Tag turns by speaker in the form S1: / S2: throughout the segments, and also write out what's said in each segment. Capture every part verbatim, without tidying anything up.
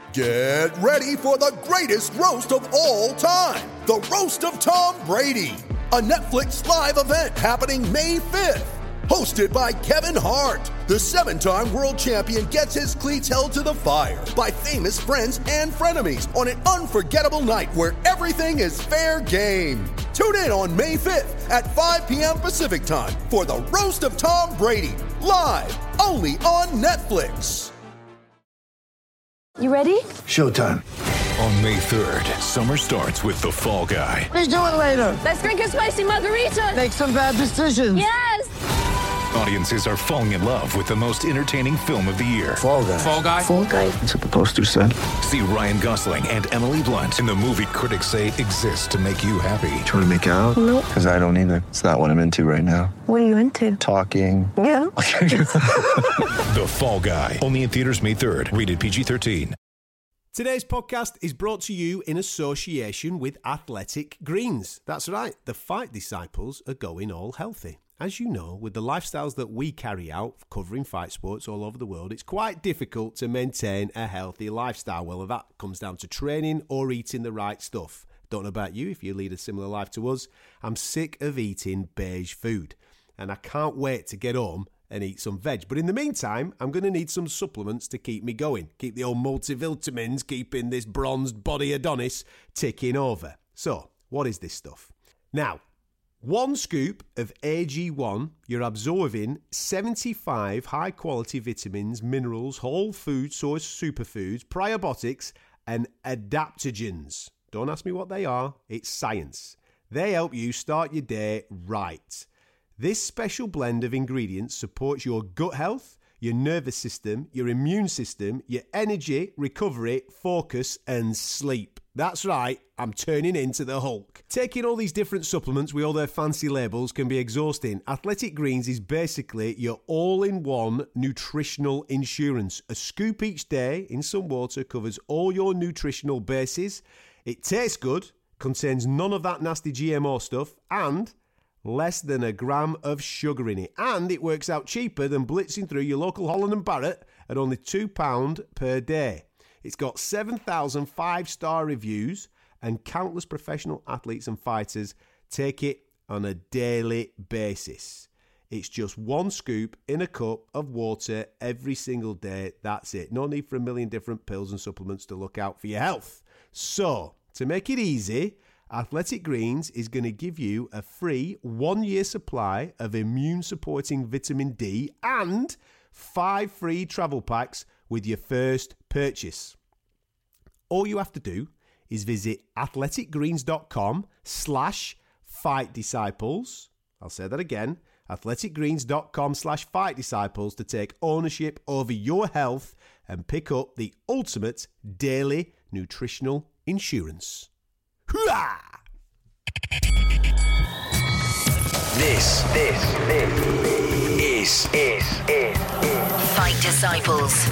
S1: Get ready for the greatest roast of all time, the Roast of Tom Brady, a Netflix live event happening May fifth. Hosted by Kevin Hart, the seven-time world champion gets his cleats held to the fire by famous friends and frenemies on an unforgettable night where everything is fair game. Tune in on May fifth at five p.m. Pacific time for the Roast of Tom Brady, live only on Netflix.
S2: You ready?
S3: Showtime.
S4: On May third, summer starts with The Fall Guy.
S3: Let's do it later.
S2: Let's drink a spicy margarita.
S3: Make some bad decisions.
S2: Yes!
S4: Audiences are falling in love with the most entertaining film of the year.
S3: Fall Guy.
S4: Fall Guy?
S2: Fall Guy.
S3: That's what the poster said.
S4: See Ryan Gosling and Emily Blunt in the movie critics say exists to make you happy.
S3: Trying to make it out?
S2: Nope.
S3: Because I don't either. It's not what I'm into right now.
S2: What are you into?
S3: Talking.
S2: Yeah.
S4: The Fall Guy. Only in theaters May third. Rated P G thirteen.
S5: Today's podcast is brought to you in association with Athletic Greens. That's right, the Fight Disciples are going all healthy. As you know, with the lifestyles that we carry out covering fight sports all over the world, it's quite difficult to maintain a healthy lifestyle. Whether that comes down to training or eating the right stuff. Don't know about you if you lead a similar life to us. I'm sick of eating beige food and I can't wait to get home and eat some veg. But in the meantime, I'm going to need some supplements to keep me going. Keep the old multivitamins, keeping this bronzed body Adonis ticking over. So, what is this stuff? Now, one scoop of A G one, you're absorbing seventy-five high-quality vitamins, minerals, whole food source superfoods, probiotics, and adaptogens. Don't ask me what they are. It's science. They help you start your day right. This special blend of ingredients supports your gut health, your nervous system, your immune system, your energy, recovery, focus, and sleep. That's right, I'm turning into the Hulk. Taking all these different supplements with all their fancy labels can be exhausting. Athletic Greens is basically your all-in-one nutritional insurance. A scoop each day in some water covers all your nutritional bases. It tastes good, contains none of that nasty G M O stuff, and less than a gram of sugar in it. And it works out cheaper than blitzing through your local Holland and Barrett at only two pounds per day. It's got seven thousand five-star reviews and countless professional athletes and fighters take it on a daily basis. It's just one scoop in a cup of water every single day. That's it. No need for a million different pills and supplements to look out for your health. So, to make it easy, Athletic Greens is going to give you a free one-year supply of immune-supporting vitamin D and five free travel packs with your first purchase. All you have to do is visit athleticgreens.com slash fight disciples. I'll say that again, athleticgreens.com slash fight disciples to take ownership over your health and pick up the ultimate daily nutritional insurance. Hooah!
S6: This, this, this is, is, is, is
S7: Fight Disciples.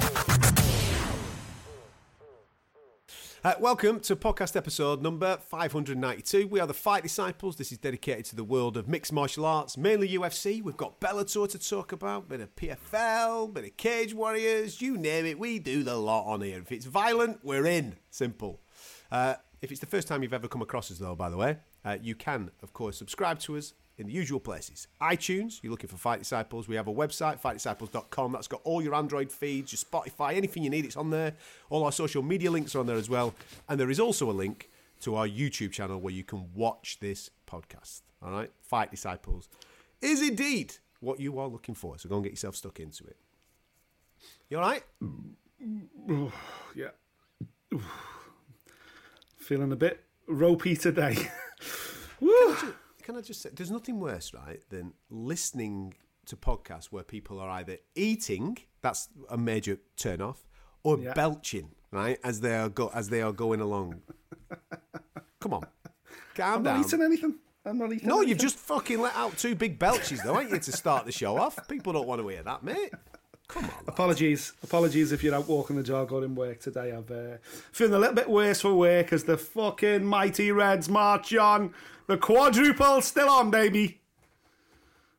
S5: Uh, welcome to podcast episode number five hundred ninety-two. We are the Fight Disciples. This is dedicated to the world of mixed martial arts, mainly U F C. We've got Bellator to talk about, bit of P F L, bit of Cage Warriors, you name it. We do the lot on here. If it's violent, we're in. Simple. Uh, if it's the first time you've ever come across us, though, by the way, uh, you can, of course, subscribe to us in the usual places. iTunes, you're looking for Fight Disciples. We have a website, fight disciples dot com. That's got all your Android feeds, your Spotify, anything you need, it's on there. All our social media links are on there as well. And there is also a link to our YouTube channel where you can watch this podcast. All right? Fight Disciples is indeed what you are looking for. So go and get yourself stuck into it. You all right?
S8: Yeah. Feeling a bit ropey today.
S5: Can I, just, can I just say, there's nothing worse, right, than listening to podcasts where people are either eating, that's a major turn off, or yeah. belching, right, as they are go as they are going along. Come on, calm
S8: I'm
S5: down.
S8: I'm not eating anything. I'm not eating.
S5: No,
S8: anything.
S5: you've just fucking let out two big belches, though, ain't you, to start the show off? People don't want to hear that, mate. Come on.
S8: Apologies. Apologies if you're out walking the dog or in work today. I've uh, feeling a little bit worse for work as the fucking mighty Reds march on. The quadruple's still on, baby.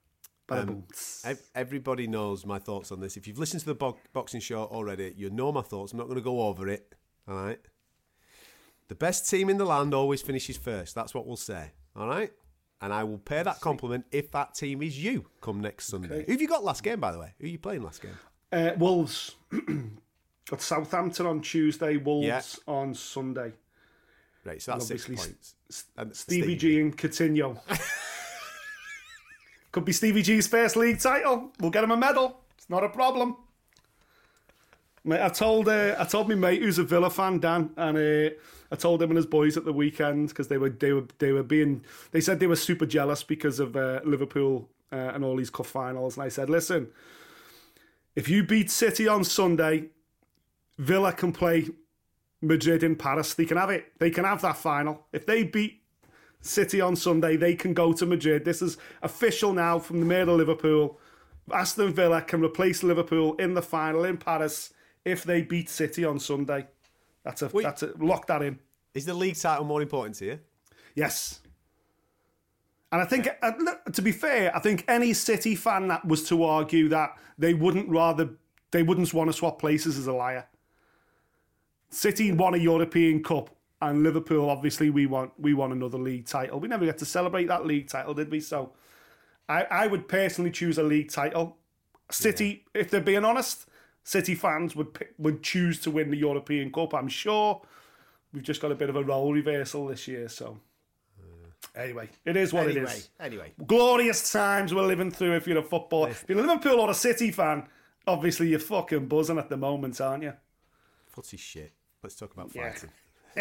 S8: Bada
S5: Um,
S8: boom.
S5: ev- everybody knows my thoughts on this. If you've listened to the bo- boxing show already, you know my thoughts. I'm not going to go over it. All right. The best team in the land always finishes first. That's what we'll say. All right. And I will pay that compliment if that team is you come next Sunday.
S8: Okay.
S5: Who have you got last game, by the way? Who are you playing last game?
S8: Uh, Wolves. Got Southampton on Tuesday, Wolves
S5: Yeah.
S8: on Sunday.
S5: Right, so that's
S8: And
S5: six
S8: obviously
S5: points. And
S8: Stevie G and Coutinho. Could be Stevie G's first league title. We'll get him a medal. It's not a problem. Mate, I told uh, I told my mate who's a Villa fan, Dan, and uh, I told him and his boys at the weekend because they were they were they were being they said they were super jealous because of uh, Liverpool uh, and all these cup finals, and I said, listen, if you beat City on Sunday, Villa can play Madrid in Paris. They can have it. They can have that final. If they beat City on Sunday, they can go to Madrid. This is official now from the mayor of Liverpool. Aston Villa can replace Liverpool in the final in Paris if they beat City on Sunday. That's a
S5: Wait.
S8: that's a lock that in.
S5: Is the league title more important to you?
S8: Yes. And I think, uh, look, to be fair, I think any City fan that was to argue that they wouldn't rather, they wouldn't want to swap places is a liar. City won a European Cup, and Liverpool, obviously, we want we won another league title. We never got to celebrate that league title, did we? So, I, I would personally choose a league title. City, yeah. If they're being honest, City fans would pick, would choose to win the European Cup. I'm sure. We've just got a bit of a role reversal this year, so. Anyway, it is what
S5: anyway,
S8: it is.
S5: Anyway.
S8: Glorious times we're living through if you're a football. If you're a Liverpool or a City fan, obviously you're fucking buzzing at the moment, aren't you?
S5: Footy shit. Let's talk about fighting.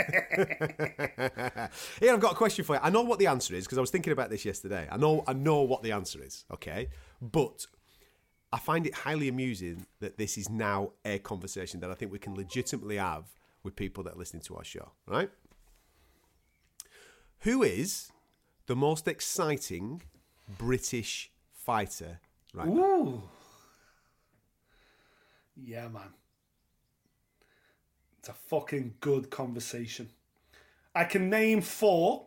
S5: Here, I've got a question for you. I know what the answer is because I was thinking about this yesterday. I know I know what the answer is, okay? But I find it highly amusing that this is now a conversation that I think we can legitimately have with people that are listening to our show, right? Who is the most exciting British fighter right now?
S8: Ooh. Yeah, man. It's a fucking good conversation. I can name four.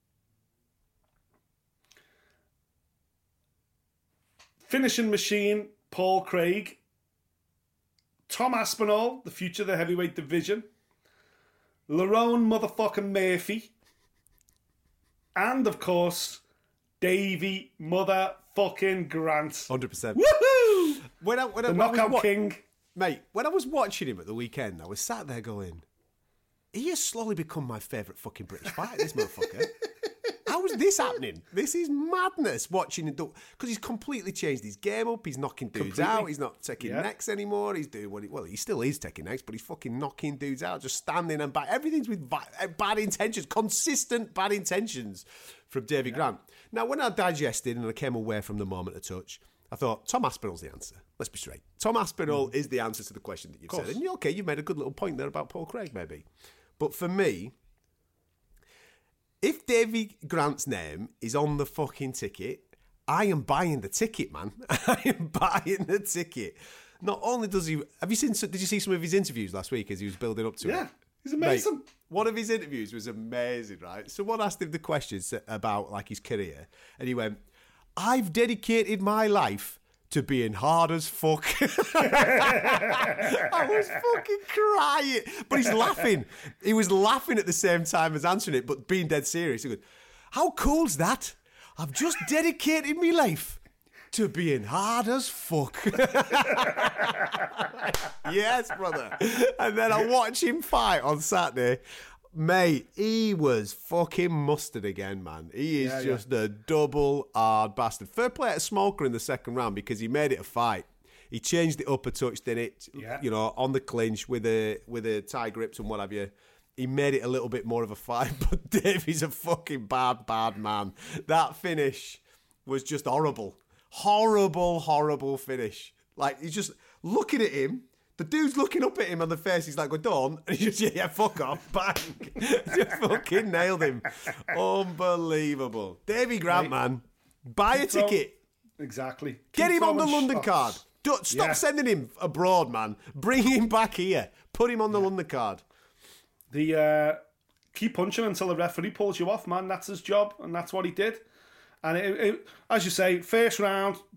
S8: Finishing Machine, Paul Craig. Tom Aspinall, the future of the heavyweight division. Lerone motherfucking Murphy. And, of course, Davey motherfucking Grant.
S5: one hundred percent.
S8: Woohoo!
S5: When I, when
S8: The
S5: I,
S8: knockout
S5: I was,
S8: king.
S5: Mate, when I was watching him at the weekend, I was sat there going, he has slowly become my favourite fucking British fighter, this motherfucker. How is this happening? This is madness watching him do, because he's completely changed his game up. He's knocking dudes
S8: Completely.
S5: out. He's not taking
S8: Yeah.
S5: necks anymore. He's doing what he, well, he still is taking necks, but he's fucking knocking dudes out, just standing and back. Everything's with ba- bad intentions, consistent bad intentions from Davey Grant. Now, when I digested and I came away from the moment of touch, I thought, Tom Aspinall's the answer. Let's be straight. Tom Aspinall
S8: Mm.
S5: is the answer to the question that you've
S8: course.
S5: said. And, okay, you've made a good little point there about Paul Craig, maybe. But for me, if Davey Grant's name is on the fucking ticket, I am buying the ticket, man. I am buying the ticket. Not only does he... Have you seen... Did you see some of his interviews last week as he was building up to it?
S8: Yeah, he's amazing.
S5: Mate, one of his interviews was amazing, right? Someone asked him the questions about, like, his career, and he went, I've dedicated my life to being hard as fuck. I was fucking crying. But he's laughing. He was laughing at the same time as answering it, but being dead serious. He goes, how cool's that? I've just dedicated my life to being hard as fuck. Yes, brother. And then I watch him fight on Saturday. Mate, he was fucking mustard again, man. He is
S8: Yeah,
S5: just
S8: yeah.
S5: a double hard bastard. Fair play at Smoker in the second round because he made it a fight. He changed it up a touch, didn't it?
S8: Yeah.
S5: You know, on the clinch with a with a tie grips and what have you. He made it a little bit more of a fight, but Davey's a fucking bad, bad man. That finish was just horrible. Horrible, horrible finish. Like, he's just looking at him. The dude's looking up at him on the face. He's like, go, don't. And he just, yeah, yeah, fuck off. Bang. Just fucking nailed him. Unbelievable. Davey Grant,
S8: Right.
S5: man. Buy a
S8: Throw-
S5: ticket.
S8: Exactly.
S5: Get
S8: Keep
S5: him on the
S8: throwing
S5: London
S8: shots.
S5: card. Don't, stop
S8: Yeah.
S5: sending him abroad, man. Bring him back here. Put him on the London card.
S8: The uh, keep punching until the referee pulls you off, man. That's his job, and that's what he did. And it, it, as you say, first round,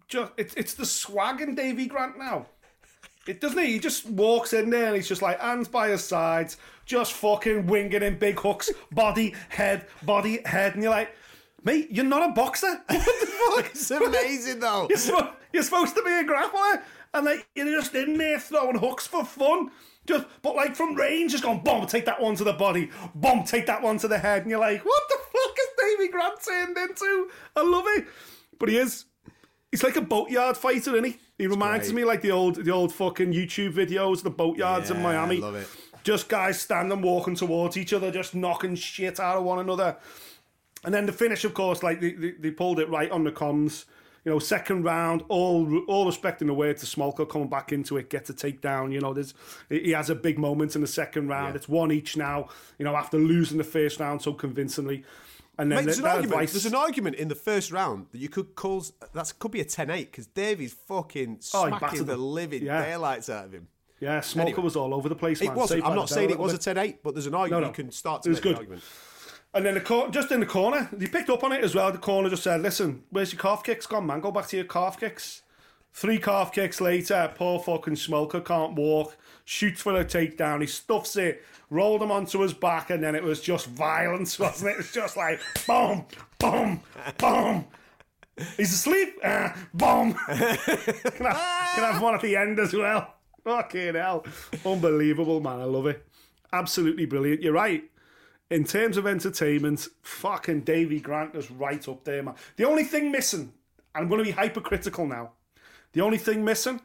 S8: just it's it's the swag in Davy Grant now. It doesn't he? He just walks in there and he's just like hands by his sides, just fucking winging in big hooks, body, head, body, head, and you're like, mate, you're not a boxer. What the fuck?
S5: It's amazing though.
S8: You're, sp- you're supposed to be a grappler, and like you're just in there throwing hooks for fun. Just, but like from range, just going, boom, take that one to the body, boom, take that one to the head, and you're like, what the fuck is Davy Grant turned into? I love it, but he is. He's like a boatyard fighter, isn't he? He reminds me like the old, the old fucking YouTube videos, the boatyards
S5: yeah,
S8: in Miami.
S5: I love it.
S8: Just guys standing, walking towards each other, just knocking shit out of one another. And then the finish, of course, like they, they, they pulled it right on the comms. You know, second round, all all respect in the way to Smolka coming back into it, gets a takedown. You know, there's he has a big moment in the second round. Yeah. It's one each now. You know, after losing the first round so convincingly. And then
S5: Mate, there's,
S8: the,
S5: an argument,
S8: advice...
S5: there's an argument in the first round that you could call that could be a ten eight because Davy's fucking
S8: Oh,
S5: smacking the living
S8: yeah.
S5: daylights out of him.
S8: Yeah, Smolka
S5: Anyway.
S8: was all over the place, man.
S5: It wasn't.
S8: Saved
S5: I'm
S8: by
S5: not
S8: the
S5: saying
S8: bell
S5: it was a
S8: bit.
S5: ten eight, but there's an argument
S8: No, no.
S5: you can start to
S8: It was
S5: make
S8: good.
S5: an argument.
S8: And then the cor- just in the corner, he picked up on it as well. The corner just said, listen, where's your calf kicks gone, man? Go back to your calf kicks. Three calf kicks later, poor fucking Smolka can't walk, shoots for a takedown, he stuffs it, rolled him onto his back, and then it was just violence, wasn't it? It was just like, boom, boom, boom. He's asleep, uh, boom. can, I, can I have one at the end as well? Fucking hell. Unbelievable, man. I love it. Absolutely brilliant. You're right. In terms of entertainment, fucking Davy Grant is right up there, man. The only thing missing, I'm going to be hypercritical now. The only thing missing,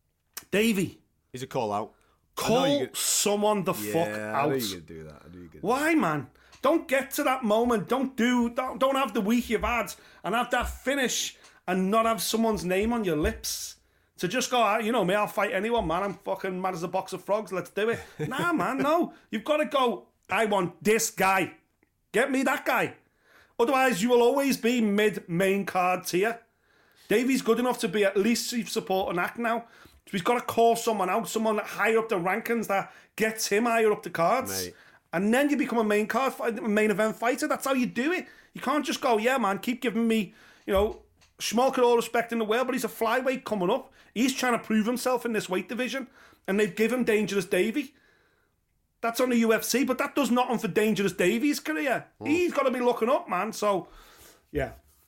S8: Davy.
S5: He's a call out.
S8: Call
S5: could...
S8: someone the
S5: yeah,
S8: fuck
S5: I
S8: out.
S5: knew you could do that. I knew you could.
S8: Why, man? Don't get to that moment. Don't do. Don't, don't have the week you've had and have that finish and not have someone's name on your lips. To just go, ah, you know me, I'll fight anyone, man. I'm fucking mad as a box of frogs. Let's do it. Nah, man, no. You've got to go, I want this guy. Get me that guy. Otherwise, you will always be mid-main card tier. Davy's good enough to be at least chief supporting act now. So he's got to call someone out, someone higher up the rankings that gets him higher up the cards.
S5: Mate.
S8: And then you become a main card, main event fighter. That's how you do it. You can't just go, yeah, man, keep giving me, you know, Schmalk all respect in the world, but he's a flyweight coming up. He's trying to prove himself in this weight division, and they've given Dangerous Davy. That's on the U F C, but that does nothing for Dangerous Davy's career. Mm. He's got to be looking up, man. So, yeah,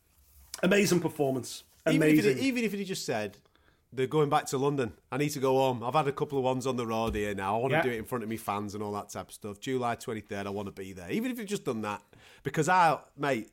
S8: amazing performance. Amazing.
S5: Even if, he, even if he just said, they're going back to London. I need to go home. I've had a couple of ones on the road here now. I want
S8: yeah.
S5: to do it in front of me fans and all that type of stuff. July twenty-third, I want to be there. Even if he'd just done that. Because I, mate,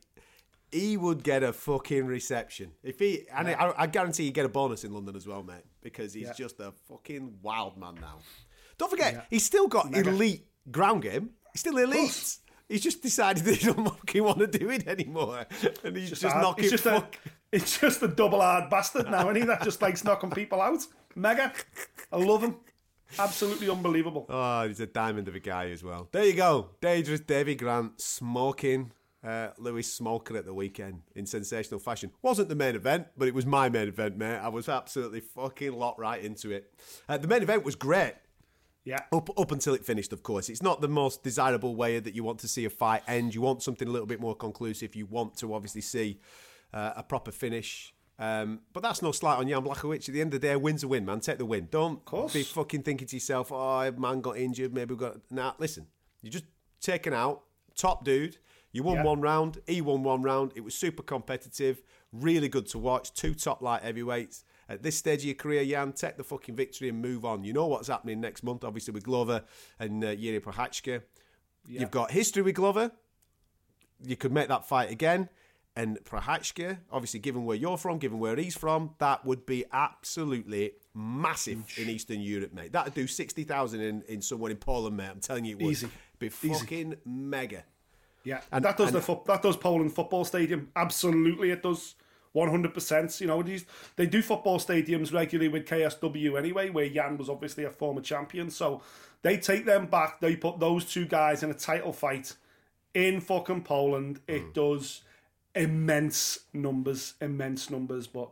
S5: he would get a fucking reception. If he, and yeah. I, I guarantee he'd get a bonus in London as well, mate. Because he's yeah. just a fucking wild man now. Don't forget, yeah. he's still got Mega. elite ground game. He's still elite. He's just decided that he don't fucking want to do it anymore. And he's just, just knocking
S8: it's just
S5: fuck.
S8: A, it's just a double hard bastard now, isn't he? That just likes knocking people out. Mega. I love him. Absolutely unbelievable.
S5: Oh, he's a diamond of a guy as well. There you go. Dangerous Davy Grant smoking uh, Lewis Smolka at the weekend in sensational fashion. Wasn't the main event, but it was my main event, mate. I was absolutely fucking locked right into it. Uh, the main event was great.
S8: Yeah.
S5: Up up until it finished, of course. It's not the most desirable way that you want to see a fight end. You want something a little bit more conclusive. You want to obviously see uh, a proper finish. Um, but that's no slight on Jan Blachowicz. At the end of the day, a win's a win, man. Take the win. Don't be fucking thinking to yourself, oh, man got injured, maybe we got... Nah, listen. You're just taken out. Top dude. You won yeah. one round. He won one round. It was super competitive. Really good to watch. Two top light heavyweights. At this stage of your career, Jan, take the fucking victory and move on. You know what's happening next month, obviously, with Glover and uh, Yuri Prochazka. Yeah. You've got history with Glover. You could make that fight again. And Prochazka, obviously, given where you're from, given where he's from, that would be absolutely massive in Eastern Europe, mate. That would do sixty thousand in, in someone in Poland, mate. I'm telling you it would.
S8: Easy.
S5: Be fucking Easy. mega.
S8: Yeah, and that does and, the fo- that does Poland football stadium. Absolutely, it does. one hundred percent. You know, these, they do football stadiums regularly with K S W anyway, where Jan was obviously a former champion. So they take them back. They put those two guys in a title fight in fucking Poland. It mm. does immense numbers, immense numbers. But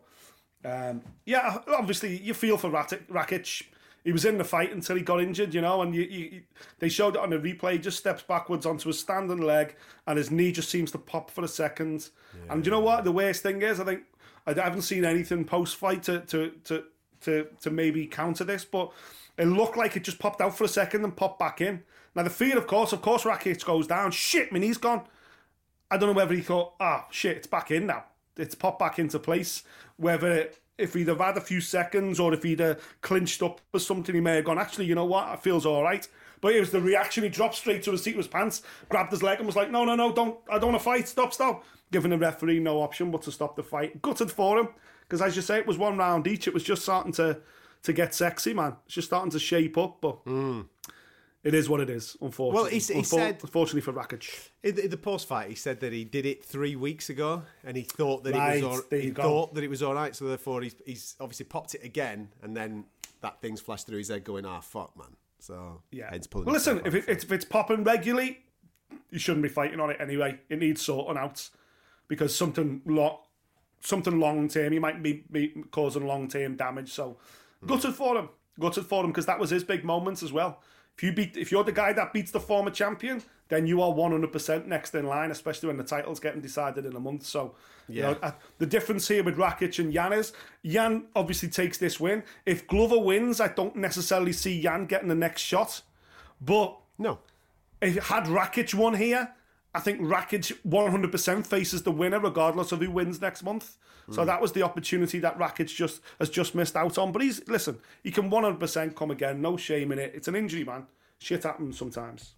S8: um, yeah, obviously you feel for Rakic. Rakic. He was in the fight until he got injured, you know, and you, you, they showed it on the replay. He just steps backwards onto his standing leg and his knee just seems to pop for a second. Yeah. And you know what? The worst thing is, I think, I haven't seen anything post-fight to to to to, to maybe counter this, but it looked like it just popped out for a second and popped back in. Now the fear, of course, of course, Rakic goes down. Shit, my knee's gone. I don't know whether he thought, ah, oh, shit, it's back in now. It's popped back into place. Whether if he'd have had a few seconds or if he'd have clinched up or something, he may have gone, actually, you know what, it feels all right. But it was the reaction. He dropped straight to his seat of his pants, grabbed his leg and was like, no, no, no, don't, I don't want to fight, stop, stop. Giving the referee no option but to stop the fight. Gutted for him, because as you say, it was one round each. It was just starting to, to get sexy, man. It's just starting to shape up, but... Mm. It is what it is, unfortunately.
S5: Well, he, he
S8: Unfor-
S5: said...
S8: Unfortunately for Rakic.
S5: In the, in the post-fight, he said that he did it three weeks ago, and he thought that
S8: right,
S5: it was all,
S8: there
S5: he
S8: you go.
S5: thought that it was all right, so therefore he's, he's obviously popped it again, and then that thing's flashed through his head going, ah, oh, fuck, man. So,
S8: yeah.
S5: Head's pulling
S8: well, listen, if, it,
S5: it,
S8: if it's popping regularly, you shouldn't be fighting on it anyway. It needs sorting out, because something, lo- something long-term, he might be, be causing long-term damage, so mm. gutted for him. Gutted for him, because that was his big moment as well. If you beat, if you're the guy that beats the former champion, then you are one hundred percent next in line, especially when the title's getting decided in a month. So, yeah. you know, uh, the difference here with Rakic and Jan is, Jan obviously takes this win. If Glover wins, I don't necessarily see Jan getting the next shot. But
S5: no,
S8: if had Rakic won here, I think Rakic one hundred percent faces the winner regardless of who wins next month. Mm. So that was the opportunity that Rakic just has just missed out on. But he's listen, he can one hundred percent come again. No shame in it. It's an injury, man. Shit happens sometimes.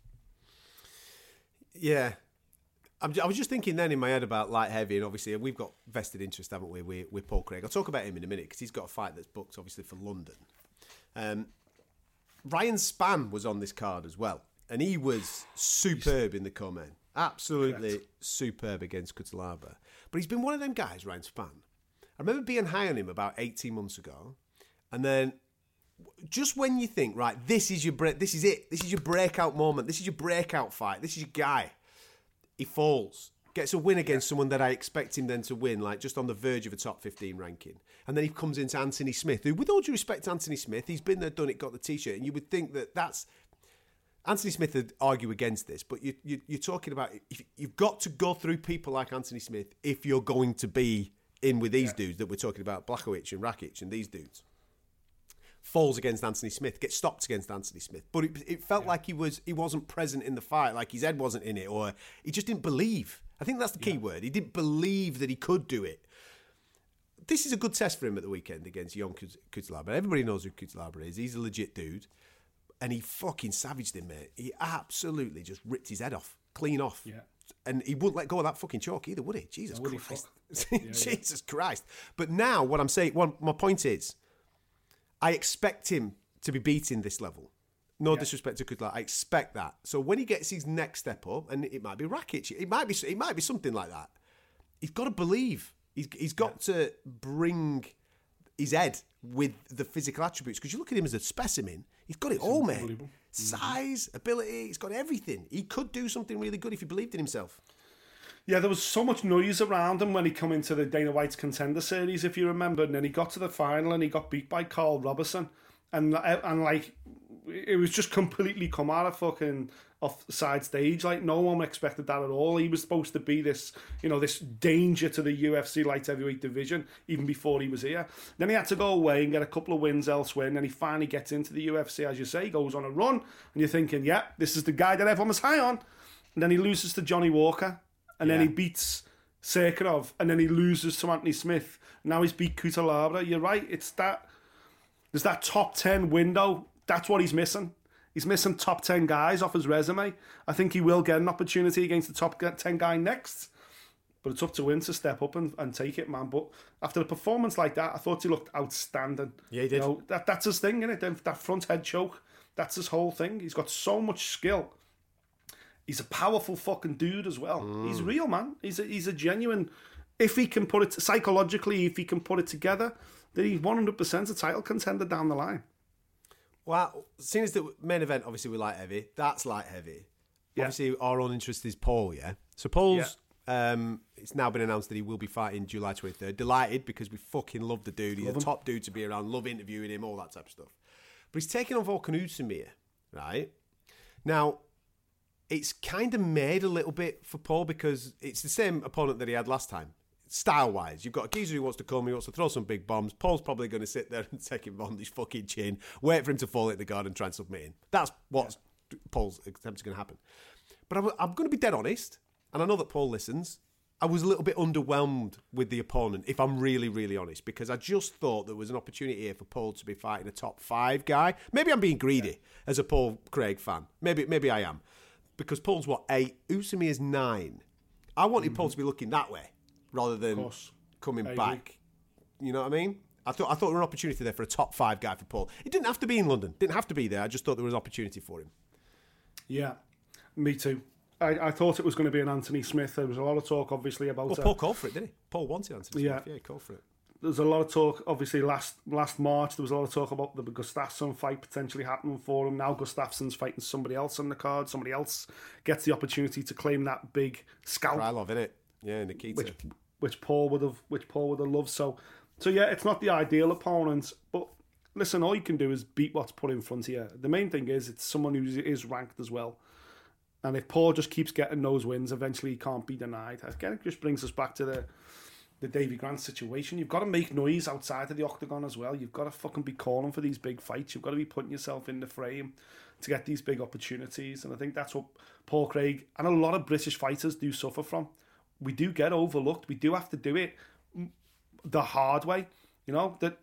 S5: Yeah. I'm, I was just thinking then in my head about light heavy, and obviously we've got vested interest, haven't we, with, with Paul Craig. I'll talk about him in a minute because he's got a fight that's booked, obviously, for London. Um, Ryan Spann was on this card as well, and he was superb in the co-main. Absolutely Correct. superb against Cutelaba. But he's been one of them guys, Ryan Spann. I remember being high on him about eighteen months ago, and then just when you think, right, this is your break, this is it, this is your breakout moment, this is your breakout fight, this is your guy, he falls, gets a win against someone that I expect him then to win, like just on the verge of a top fifteen ranking. And then he comes into Anthony Smith, who, with all due respect to Anthony Smith, he's been there, done it, got the T-shirt, and you would think that that's... Anthony Smith would argue against this, but you, you, you're talking about if you've got to go through people like Anthony Smith if you're going to be in with these yeah. dudes that we're talking about, Blachowicz and Rakic and these dudes. Falls against Anthony Smith, gets stopped against Anthony Smith, but it, it felt yeah. like he was he wasn't present in the fight, like his head wasn't in it, or he just didn't believe. I think that's the key yeah. word. He didn't believe that he could do it. This is a good test for him at the weekend against Jan Cutelaba. Everybody knows who Cutelaba is. He's a legit dude. And he fucking savaged him, mate. He absolutely just ripped his head off, clean off. Yeah. And he wouldn't let go of that fucking choke either, would he? Jesus no, Christ. He yeah, Jesus yeah. Christ. But now, what I'm saying, one, my point is, I expect him to be beating this level. No yeah. disrespect to Cutelaba. I expect that. So when he gets his next step up, and it might be Rakic, it might be, it might be something like that. He's got to believe. He's, he's got yeah. to bring his head with the physical attributes, because you look at him as a specimen, he's got it it's all, mate. Size, ability, he's got everything. He could do something really good if he believed in himself.
S8: Yeah, there was so much noise around him when he come into the Dana White's Contender Series, if you remember, and then he got to the final and he got beat by Carl Robertson, and and like it was just completely come out of fucking off the side stage. Like no one expected that at all. He was supposed to be this, you know, this danger to the U F C light heavyweight division even before he was here. Then he had to go away and get a couple of wins elsewhere, and then he finally gets into the U F C, as you say, goes on a run, and you're thinking, yeah, this is the guy that everyone was high on. And then he loses to Johnny Walker, and yeah. then he beats Sakharov, and then he loses to Anthony Smith. Now he's beat Cutelaba. You're right. It's that. There's that top ten window. That's what he's missing. He's missing top ten guys off his resume. I think he will get an opportunity against the top ten guy next. But it's up to him to step up and, and take it, man. But after a performance like that, I thought he looked outstanding.
S5: Yeah, he did.
S8: You know, that, that's his thing, isn't it? That front head choke. That's his whole thing. He's got so much skill. He's a powerful fucking dude as well. Mm. He's real, man. He's a, he's a genuine... If he can put it... Psychologically, if he can put it together, then he's one hundred percent a title contender down the line.
S5: Well, seeing as the main event, obviously, we light heavy. That's light heavy. Yeah. Obviously, our own interest is Paul, yeah? So Paul's... Yeah. Um, it's now been announced that he will be fighting July twenty-third. Delighted, because we fucking love the dude. He's love a him. top dude to be around. Love interviewing him, all that type of stuff. But he's taking on Volkan Oezdemir, right? Now, it's kind of made a little bit for Paul, because it's the same opponent that he had last time. style-wise. You've got a geezer who wants to come, he wants to throw some big bombs. Paul's probably going to sit there and take him on his fucking chin, wait for him to fall at the guard and try and submit him. That's what yeah. Paul's attempt is going to happen. But I'm, I'm going to be dead honest, and I know that Paul listens. I was a little bit underwhelmed with the opponent, if I'm really, really honest, because I just thought there was an opportunity here for Paul to be fighting a top five guy. Maybe I'm being greedy yeah. as a Paul Craig fan. Maybe maybe I am. Because Paul's, what, eight? Usumi is nine. I wanted mm-hmm. Paul to be looking that way rather than coming I back. Agree. You know what I mean? I thought I thought there was an opportunity there for a top five guy for Paul. It didn't have to be in London. Didn't have to be there. I just thought there was an opportunity for him.
S8: Yeah, me too. I, I thought it was going to be an Anthony Smith. There was a lot of talk, obviously, about...
S5: Well, Paul uh, called for it, didn't he? Paul wanted Anthony
S8: yeah.
S5: Smith. Yeah, he called for it.
S8: There's a lot of talk, obviously, last last March, there was a lot of talk about the Gustafsson fight potentially happening for him. Now Gustafsson's fighting somebody else on the card. Somebody else gets the opportunity to claim that big scalp.
S5: Krylov, innit? Yeah, Nikita.
S8: Which, which Paul would have which Paul would have loved. So, so, yeah, it's not the ideal opponent, but listen, all you can do is beat what's put in front of you. The main thing is it's someone who is ranked as well. And if Paul just keeps getting those wins, eventually he can't be denied. Again, it just brings us back to the the Davy Grant situation. You've got to make noise outside of the octagon as well. You've got to fucking be calling for these big fights. You've got to be putting yourself in the frame to get these big opportunities. And I think that's what Paul Craig and a lot of British fighters do suffer from. We do get overlooked. We do have to do it the hard way. You know, that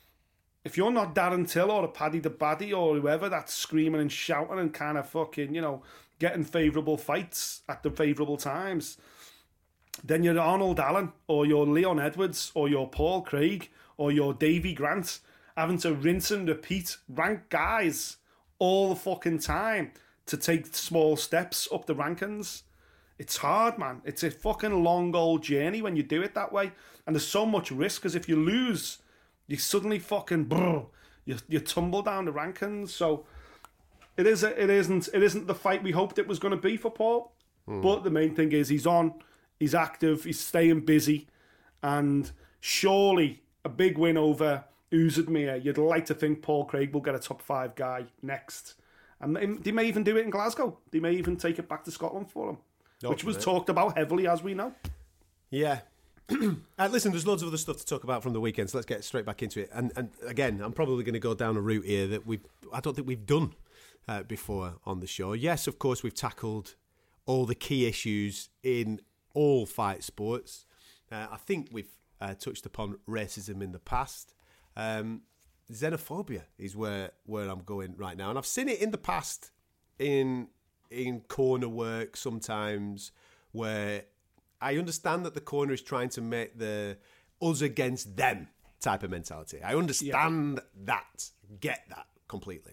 S8: if you're not Darren Till or a Paddy the Baddy or whoever that's screaming and shouting and kind of fucking, you know, getting favourable fights at the favourable times, then you're Arnold Allen or you're Leon Edwards or you're Paul Craig or you're Davy Grant having to rinse and repeat rank guys all the fucking time to take small steps up the rankings. It's hard, man. It's a fucking long old journey when you do it that way. And there's so much risk because if you lose, you suddenly fucking brr, you you tumble down the rankings. So it is a, it isn't it isn't the fight we hoped it was going to be for Paul. Mm. But the main thing is he's on, he's active, he's staying busy, and surely a big win over Uzadmir. You'd like to think Paul Craig will get a top five guy next, and they may even do it in Glasgow. They may even take it back to Scotland for him, Not which was it. talked about heavily, as we know.
S5: Yeah. uh, listen, there's loads of other stuff to talk about from the weekend, so let's get straight back into it. And, and again, I'm probably going to go down a route here that we I don't think we've done uh, before on the show. Yes, of course, we've tackled all the key issues in all fight sports. Uh, I think we've uh, touched upon racism in the past. Um, xenophobia is where where I'm going right now, and I've seen it in the past in in corner work sometimes where I understand that the corner is trying to make the us against them type of mentality. I understand yeah. that, get that completely.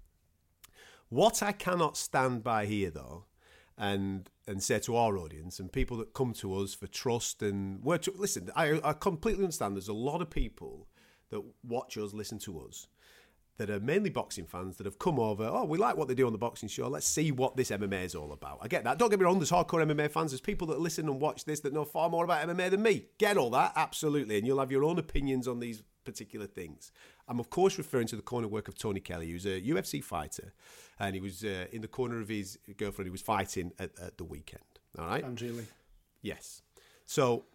S5: What I cannot stand by here, though, and and say to our audience and people that come to us for trust and word to, listen, I, I completely understand there's a lot of people that watch us, listen to us, that are mainly boxing fans that have come over, oh, we like what they do on the boxing show, let's see what this M M A is all about. I get that. Don't get me wrong, there's hardcore M M A fans, there's people that listen and watch this that know far more about M M A than me. Get all that, absolutely, and you'll have your own opinions on these particular things. I'm, of course, referring to the corner work of Tony Kelly, who's a U F C fighter, and he was uh, in the corner of his girlfriend who was fighting at, at the weekend. All right?
S8: Angeli.
S5: Yes. So,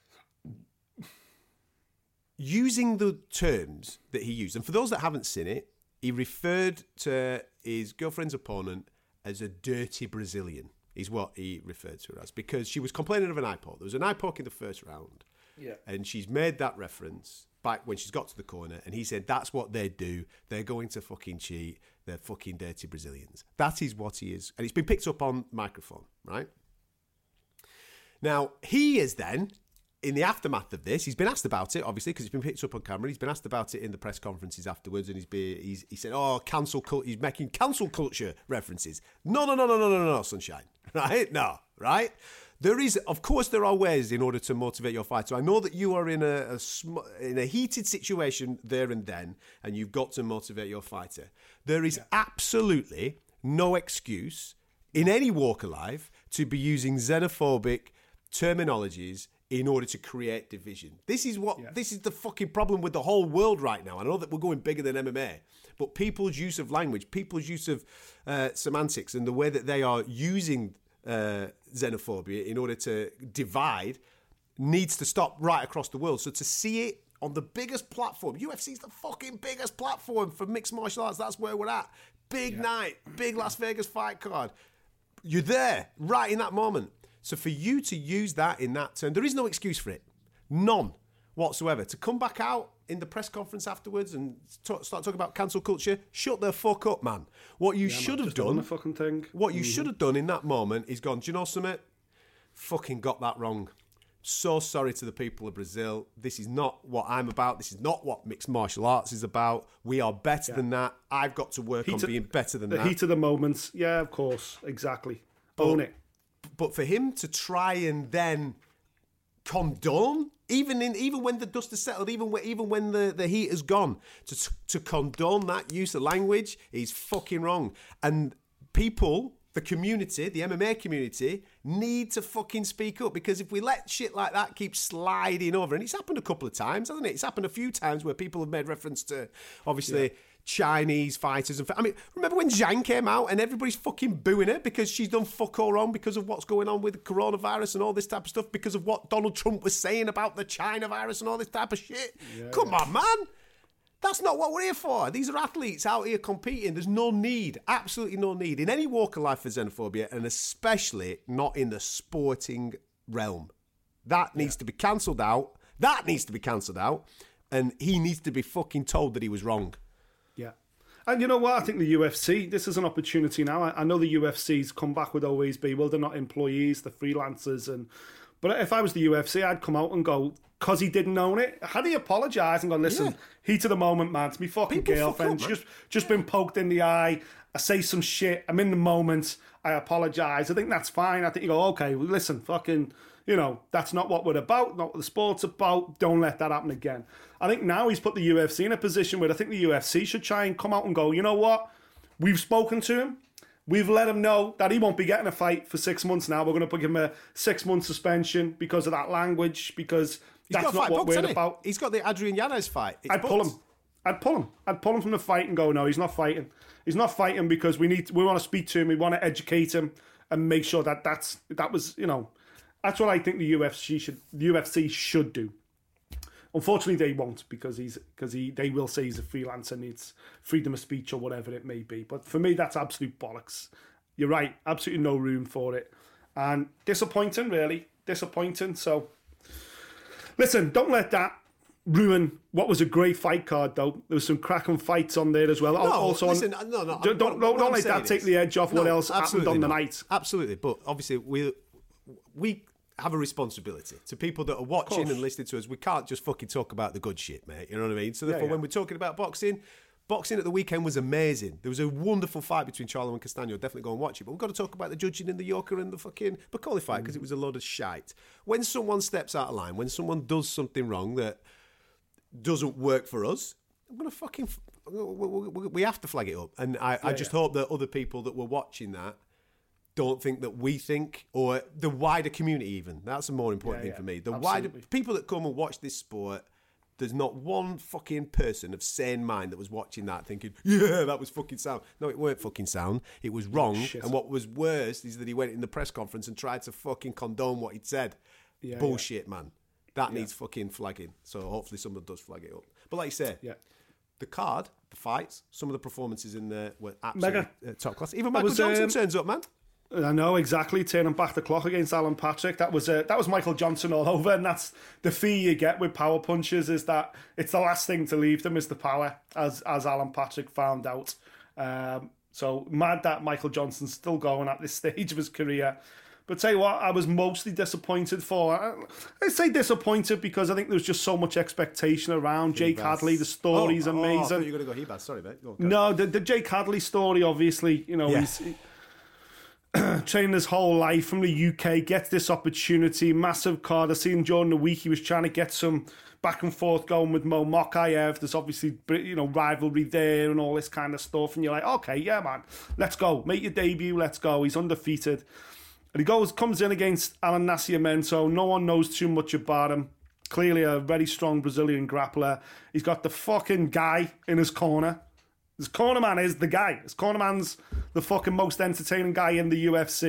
S5: using the terms that he used, and for those that haven't seen it, he referred to his girlfriend's opponent as a dirty Brazilian, is what he referred to her as, because she was complaining of an eye poke. There was an eye poke in the first round,
S8: yeah, and
S5: she's made that reference back when she's got to the corner, and he said that's what they do. They're going to fucking cheat. They're fucking dirty Brazilians. That is what he is. And it's been picked up on microphone, right? Now, he is then, in the aftermath of this, he's been asked about it, obviously, because it's been picked up on camera. He's been asked about it in the press conferences afterwards, and he's been, he's, he said, oh, cancel culture. He's making cancel culture references. No, no, no, no, no, no, no, sunshine. Right? No, right? There is, of course, there are ways in order to motivate your fighter. I know that you are in a, a sm- in a heated situation there and then, and you've got to motivate your fighter. There is yeah. absolutely no excuse in any walk of life to be using xenophobic terminologies in order to create division. This is what yeah. this is the fucking problem with the whole world right now. I know that we're going bigger than M M A, but people's use of language, people's use of uh, semantics, and the way that they are using uh, xenophobia in order to divide needs to stop right across the world. So to see it on the biggest platform, U F C is the fucking biggest platform for mixed martial arts. That's where we're at. Big yeah. night, big Las Vegas fight card. You're there right in that moment. So for you to use that in that term, there is no excuse for it. None whatsoever. To come back out in the press conference afterwards and talk, start talking about cancel culture, shut the fuck up, man. What you yeah, should man, have done,
S8: fucking thing.
S5: what you
S8: mm-hmm.
S5: should have done in that moment is gone, do you know something? Fucking got that wrong. So sorry to the people of Brazil. This is not what I'm about. This is not what mixed martial arts is about. We are better yeah. than that. I've got to work heat on of, being better than
S8: the
S5: that.
S8: The heat of the moments. Yeah, of course. Exactly. But, Own it.
S5: But for him to try and then condone, even in even when the dust has settled, even when, even when the, the heat has gone, to to condone that use of language is fucking wrong. And people, the community, the M M A community, need to fucking speak up, because if we let shit like that keep sliding over, and it's happened a couple of times, hasn't it? It's happened a few times where people have made reference to, obviously, yeah. Chinese fighters. And I mean, remember when Zhang came out and everybody's fucking booing her because she's done fuck all wrong because of what's going on with coronavirus and all this type of stuff, because of what Donald Trump was saying about the China virus and all this type of shit? Yeah, Come yeah. on, man. That's not what we're here for. These are athletes out here competing. There's no need, absolutely no need in any walk of life for xenophobia, and especially not in the sporting realm. That needs yeah. to be cancelled out. That needs to be cancelled out. And he needs to be fucking told that he was wrong.
S8: Yeah. And you know what? I think the U F C, this is an opportunity now. I, I know the U F C's comeback would always be, well, they're not employees, they're freelancers. And But if I was the U F C, I'd come out and go, because he didn't own it, had he apologised and go, listen, yeah. heat of the moment, man, it's me fucking People girlfriend. Fuck up, just just been poked in the eye. I say some shit. I'm in the moment. I apologise. I think that's fine. I think you go, okay, well, listen, fucking, you know, that's not what we're about, not what the sport's about. Don't let that happen again. I think now he's put the U F C in a position where I think the U F C should try and come out and go, you know what? We've spoken to him. We've let him know that he won't be getting a fight for six months now. We're going to put him a six-month suspension because of that language, because
S5: He's
S8: that's not what
S5: booked,
S8: we're
S5: he?
S8: about.
S5: He's got the Adrian Yanez fight. It's
S8: I'd
S5: booked.
S8: pull him. I'd pull him. I'd pull him from the fight and go, no, he's not fighting. He's not fighting because we need. To, we want to speak to him. We want to educate him and make sure that that's that was, you know, that's what I think the U F C should the U F C should do. Unfortunately, they won't, because he's because he they will say he's a freelancer and needs freedom of speech or whatever it may be. But for me, that's absolute bollocks. You're right. Absolutely no room for it. And disappointing, really. Disappointing. So, listen, don't let that ruin what was a great fight card, though. There was some cracking fights on there as well.
S5: No,
S8: also
S5: listen,
S8: on,
S5: no, no.
S8: Don't, don't, don't let that take the edge off
S5: no,
S8: what else happened on the
S5: not.
S8: night.
S5: Absolutely. But obviously, we we have a responsibility to people that are watching and listening to us. We can't just fucking talk about the good shit, mate. You know what I mean? So therefore, yeah, yeah. when we're talking about boxing... Boxing at the weekend was amazing. There was a wonderful fight between Charlo and Castaño. Definitely go and watch it. But we've got to talk about the judging in the Yoka and the fucking Bakoli fight, because it was a load of shite. When someone steps out of line, when someone does something wrong that doesn't work for us, I'm going to fucking... We have to flag it up. And I, yeah, I just yeah. hope that other people that were watching that don't think that we think, or the wider community even. That's a more important yeah, thing
S8: yeah.
S5: for me. The
S8: Absolutely.
S5: wider... People that come and watch this sport... There's not one fucking person of sane mind that was watching that thinking, yeah, that was fucking sound. No, it weren't fucking sound. It was wrong. Oh, and what was worse is that he went in the press conference and tried to fucking condone what he'd said. Yeah, Bullshit, yeah. man. That yeah. needs fucking flagging. So hopefully someone does flag it up. But like you say, yeah. the card, the fights, some of the performances in there were absolutely uh, top class. Even Michael was, Johnson um, turns up, man.
S8: I know, exactly. Turning back the clock against Alan Patrick. That was uh, that was Michael Johnson all over, and that's the fee you get with power punches, is that it's the last thing to leave them is the power, as as Alan Patrick found out. Um, so mad that Michael Johnson's still going at this stage of his career. But tell you what, I was mostly disappointed for. I say disappointed because I think there was just so much expectation around Jake Hadley. The story's
S5: oh,
S8: amazing.
S5: Oh, I thought you were going to go Hebaz. Sorry, mate. Okay.
S8: No, the, the Jake Hadley story, obviously, you know, yes. he's... training his whole life from the U K, gets this opportunity, massive card. I seen during the week he was trying to get some back and forth going with Mo Mokayev. There's obviously, you know, rivalry there and all this kind of stuff. And you're like, okay, yeah, man, let's go. Make your debut, let's go. He's undefeated. And he goes, comes in against Alan Nascimento. No one knows too much about him. Clearly a very strong Brazilian grappler. He's got the fucking guy in his corner. His corner man is the guy. His corner man's the fucking most entertaining guy in the U F C.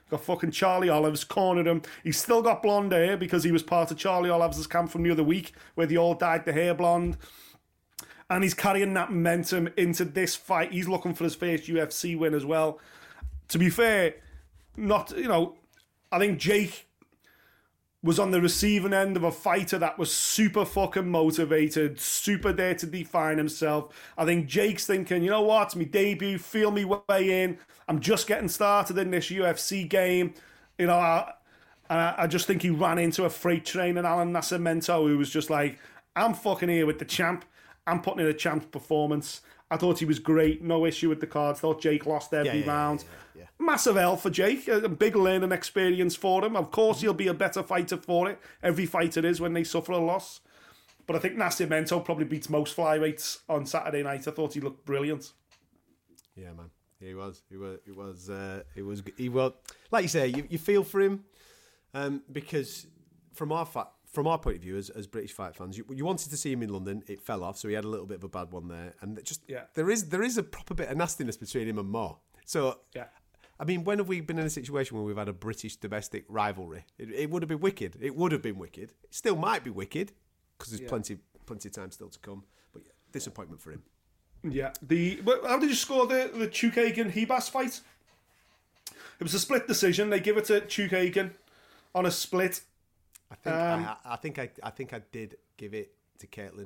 S8: Got fucking Charlie Olives cornered him. He's still got blonde hair because he was part of Charlie Olives' camp from the other week where they all dyed the hair blonde. And he's carrying that momentum into this fight. He's looking for his first U F C win as well. To be fair, not, you know, I think Jake was on the receiving end of a fighter that was super fucking motivated, super there to define himself. I think Jake's thinking, you know what, it's my debut, feel me way in. I'm just getting started in this U F C game. You know, I, I, I just think he ran into a freight train and Alan Nascimento, who was just like, I'm fucking here with the champ. I'm putting in a champ's performance. I thought he was great. No issue with the cards. Thought Jake lost every
S5: yeah, yeah,
S8: round.
S5: Yeah, yeah, yeah.
S8: Massive L for Jake. A big learning experience for him. Of course, he'll be a better fighter for it. Every fighter is when they suffer a loss. But I think Nascimento probably beats most flyweights on Saturday night. I thought he looked brilliant.
S5: Yeah, man. He was. He was. He was. Uh, he was. He was. Like you say, you, you feel for him um, because from our fa- from our point of view as, as British fight fans, you, you wanted to see him in London. It fell off, so he had a little bit of a bad one there, and just
S8: yeah.
S5: there is there is a proper bit of nastiness between him and Mo. So
S8: yeah.
S5: I mean, when have we been in a situation where we've had a British domestic rivalry? It, it would have been wicked. It would have been wicked. It still might be wicked because there's
S8: yeah.
S5: plenty plenty of time still to come. But yeah, disappointment for him.
S8: Yeah. The how did you score the the Chookagian Hebas fight? It was a split decision. They give it to Chookagian on a split.
S5: I think
S8: um,
S5: I, I think I I think I did give it to Caitlin.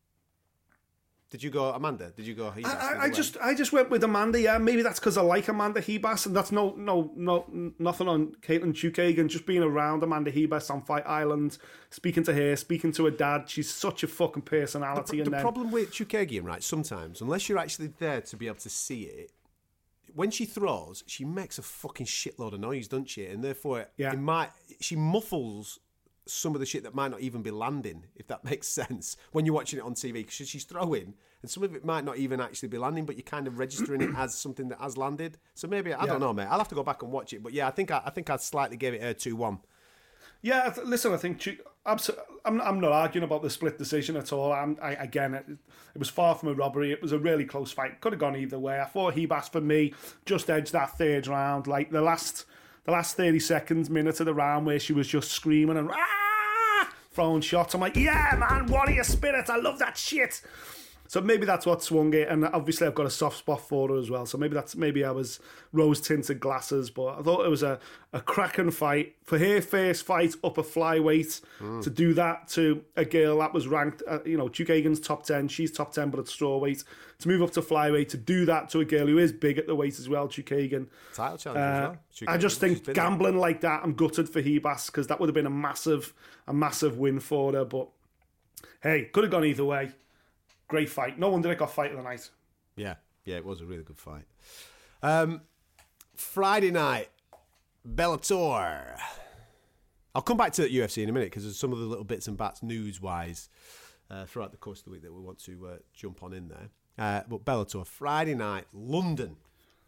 S5: Did you go Amanda? Did you go Hebas?
S8: I, I, I just I just went with Amanda. Yeah, maybe that's because I like Amanda Hebas, and that's no no no nothing on Caitlin Chookagian. Just being around Amanda Hebas on Fight Island, speaking to her, speaking to her dad. She's such a fucking personality.
S5: The,
S8: and
S5: the
S8: then,
S5: problem with Chookagian, right? Sometimes, unless you're actually there to be able to see it, when she throws, she makes a fucking shitload of noise, doesn't she? And therefore,
S8: yeah.
S5: it might she muffles some of the shit that might not even be landing, if that makes sense, when you're watching it on T V, because she's throwing, and some of it might not even actually be landing, but you're kind of registering it as something that has landed. So maybe, I yeah. don't know, mate. I'll have to go back and watch it. But yeah, I think I, I think I slightly gave it a two one.
S8: Yeah, listen, I think I'm, I'm not arguing about the split decision at all. I'm, I, again, it, it was far from a robbery. It was a really close fight. Could have gone either way. I thought Hebas, for me, just edged that third round. Like the last... The last thirty seconds, minute of the round where she was just screaming and ah! throwing shots. I'm like, yeah, man, warrior spirit. I love that shit. So maybe that's what swung it. And obviously I've got a soft spot for her as well. So maybe that's maybe I was rose-tinted glasses. But I thought it was a, a cracking fight. For her first fight up a flyweight, mm. to do that to a girl that was ranked, uh, you know, Chookagian's top ten. She's top ten, but it's strawweight. To move up to flyweight, to do that to a girl who is big at the weight as well, Chookagian.
S5: Title challenge
S8: uh,
S5: as well. Chookagian,
S8: I just think gambling there. Like that, I'm gutted for Hebas, because that would have been a massive, a massive win for her. But hey, could have gone either way. Great fight. No wonder it got fight of the night.
S5: Yeah, yeah, it was a really good fight. Um, Friday night, Bellator. I'll come back to U F C in a minute because there's some of the little bits and bats news-wise uh, throughout the course of the week that we want to uh, jump on in there. Uh, but Bellator, Friday night, London.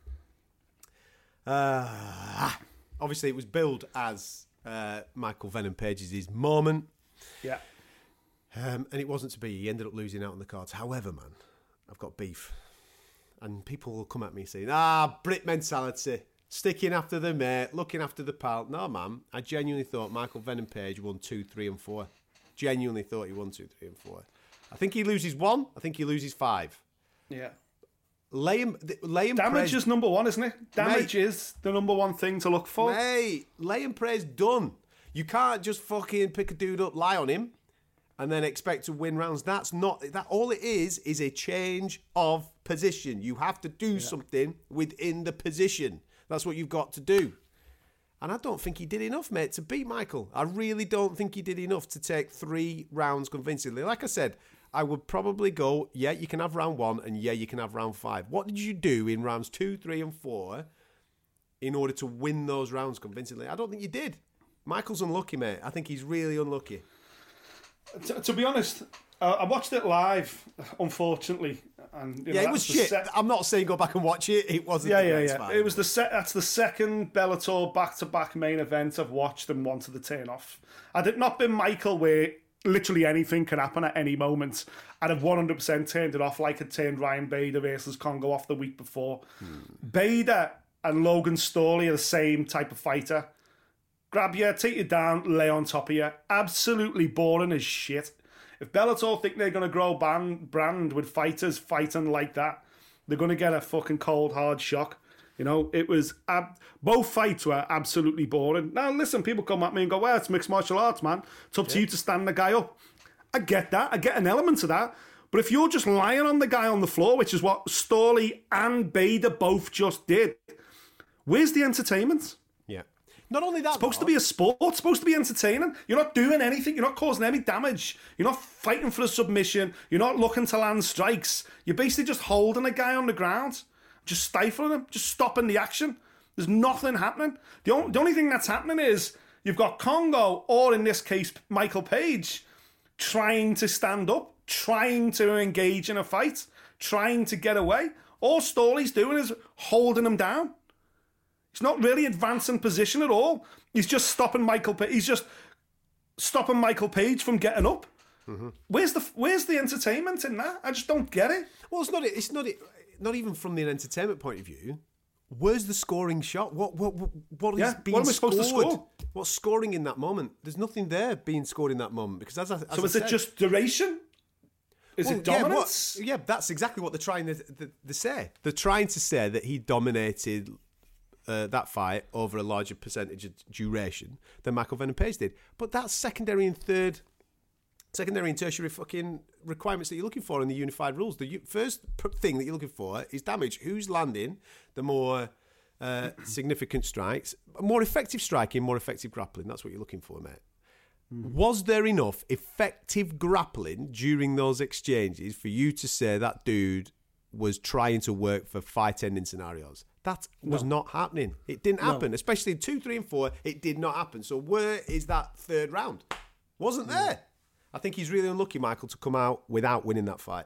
S5: Uh, obviously, it was billed as uh, Michael Venom Page's moment.
S8: Yeah.
S5: Um, and it wasn't to be. He ended up losing out on the cards. However, man, I've got beef. And people will come at me saying, ah, Brit mentality, sticking after the mate, looking after the pal. No, man, I genuinely thought Michael Venom Page won two, three, and four. Genuinely thought he won two, three, and four. I think he loses one. I think he loses five.
S8: Yeah.
S5: Liam, Liam
S8: Damage
S5: Prez,
S8: is number one, isn't it? Damage
S5: mate,
S8: is the number one thing to look for.
S5: Mate, Liam Prez done. You can't just fucking pick a dude up, lie on him, and then expect to win rounds. That's not that. All it is is a change of position. You have to do yeah. something within the position. That's what you've got to do. And I don't think he did enough, mate, to beat Michael. I really don't think he did enough to take three rounds convincingly. Like I said, I would probably go, yeah, you can have round one, and yeah, you can have round five. What did you do in rounds two, three, and four in order to win those rounds convincingly? I don't think you did. Michael's unlucky, mate. I think he's really unlucky.
S8: To, to be honest, uh, I watched it live, unfortunately. And, you know,
S5: yeah, it was shit. Se- I'm not saying go back and watch it. It wasn't.
S8: Yeah, yeah, yeah. Fine. It was the set. That's the second Bellator back-to-back main event I've watched and wanted to turn off. Had it not been Michael, where literally anything can happen at any moment, I'd have one hundred percent turned it off, like it turned Ryan Bader versus Congo off the week before. Hmm. Bader, and Logan Storley are the same type of fighter. Grab you, take you down, lay on top of you. Absolutely boring as shit. If Bellator think they're going to grow band, brand with fighters fighting like that, they're going to get a fucking cold, hard shock. You know, it was... Ab- both fights were absolutely boring. Now, listen, people come at me and go, well, it's mixed martial arts, man. It's up yeah. to you to stand the guy up. I get that. I get an element of that. But if you're just lying on the guy on the floor, which is what Storley and Bader both just did, where's the entertainment?
S5: Yeah. Not only that,
S8: it's supposed
S5: though,
S8: to be a sport. It's supposed to be entertaining. You're not doing anything. You're not causing any damage. You're not fighting for a submission. You're not looking to land strikes. You're basically just holding a guy on the ground, just stifling him, just stopping the action. There's nothing happening. The only, the only thing that's happening is you've got Kongo, or in this case, Michael Page, trying to stand up, trying to engage in a fight, trying to get away. All Storley's doing is holding him down. He's not really advancing position at all. He's just stopping Michael Page. He's just stopping Michael Page from getting up. Mm-hmm. Where's the Where's the entertainment in that? I just don't get it.
S5: Well, it's not. It's not. Not even from the entertainment point of view. Where's the scoring shot? What what what is
S8: yeah,
S5: being
S8: what am I
S5: scored?
S8: supposed to score?
S5: What's scoring in that moment? There's nothing there being scored in that moment because as I, as
S8: so
S5: I
S8: is
S5: said,
S8: it just duration? Is well, it dominance?
S5: Yeah, what, yeah, that's exactly what they're trying to, to, to say. They're trying to say that he dominated uh, that fight over a larger percentage of duration than Michael Venom Page did. But that's secondary and third, secondary and tertiary fucking requirements that you're looking for in the unified rules. The first thing that you're looking for is damage. Who's landing the more uh, significant strikes? More effective striking, more effective grappling. That's what you're looking for, mate. Mm. Was there enough effective grappling during those exchanges for you to say that dude was trying to work for fight-ending scenarios? That was no. not happening. It didn't happen, no. especially in two, three, and four. It did not happen. So where is that third round? Wasn't there. Mm. I think he's really unlucky, Michael, to come out without winning that fight.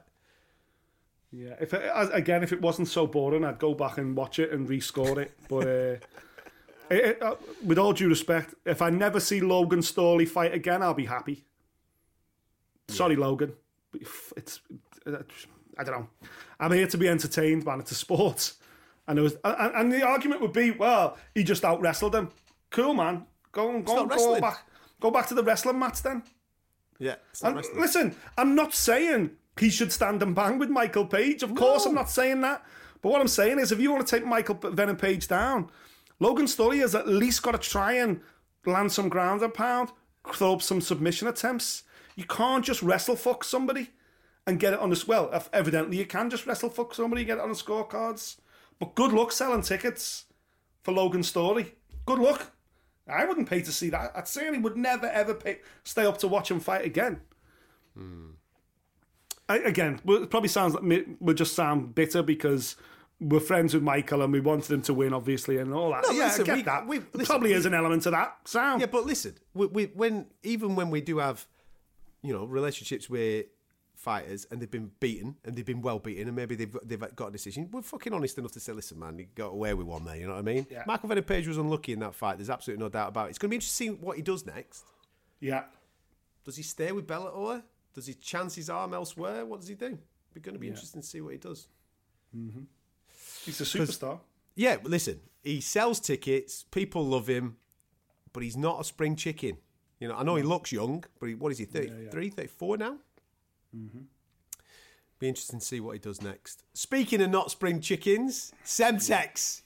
S8: Yeah, if it, again, if it wasn't so boring, I'd go back and watch it and rescore it. But uh, it, it, uh, with all due respect, if I never see Logan Storley fight again, I'll be happy. Yeah. Sorry, Logan. But it's, it's I don't know. I'm here to be entertained, man. It's a sport. And it was, and, and the argument would be, well, he just out wrestled him. Cool, man. Go and go, go back. Go back to the wrestling match then.
S5: Yeah.
S8: And listen, I'm not saying he should stand and bang with Michael Page. Of no. course, I'm not saying that. But what I'm saying is, if you want to take Michael Venom Page down, Logan Storley has at least got to try and land some ground and pound, throw up some submission attempts. You can't just wrestle fuck somebody and get it on the... Well, evidently you can just wrestle fuck somebody and get it on the scorecards. But good luck selling tickets for Logan Storley. Good luck. I wouldn't pay to see that. I certainly would never, ever pay, stay up to watch him fight again. Hmm. I, again, it probably sounds like we just sound bitter because we're friends with Michael and we wanted him to win, obviously, and all that. No, yeah, listen, I get we, that. We, listen, probably we, is an element to that. Sound.
S5: Yeah, but listen, we, we, when even when we do have, you know, relationships with fighters and they've been beaten and they've been well beaten and maybe they've they've got a decision, we're fucking honest enough to say, listen, man, you got away with one there, you know what I mean? Yeah. Michael Venom Page was unlucky in that fight. There's absolutely no doubt about it. It's going to be interesting to see what he does next.
S8: Yeah.
S5: Does he stay with Bellator? Does he chance his arm elsewhere? What does he do? It's going to be yeah. interesting to see what he does.
S8: Mm-hmm. He's a superstar.
S5: Yeah, listen, he sells tickets. People love him, but he's not a spring chicken. You know, I know he looks young, but he, what is he, thirty-three, yeah, yeah. thirty-four now? Mm-hmm. Be interesting to see what he does next. Speaking of not spring chickens, Semtex.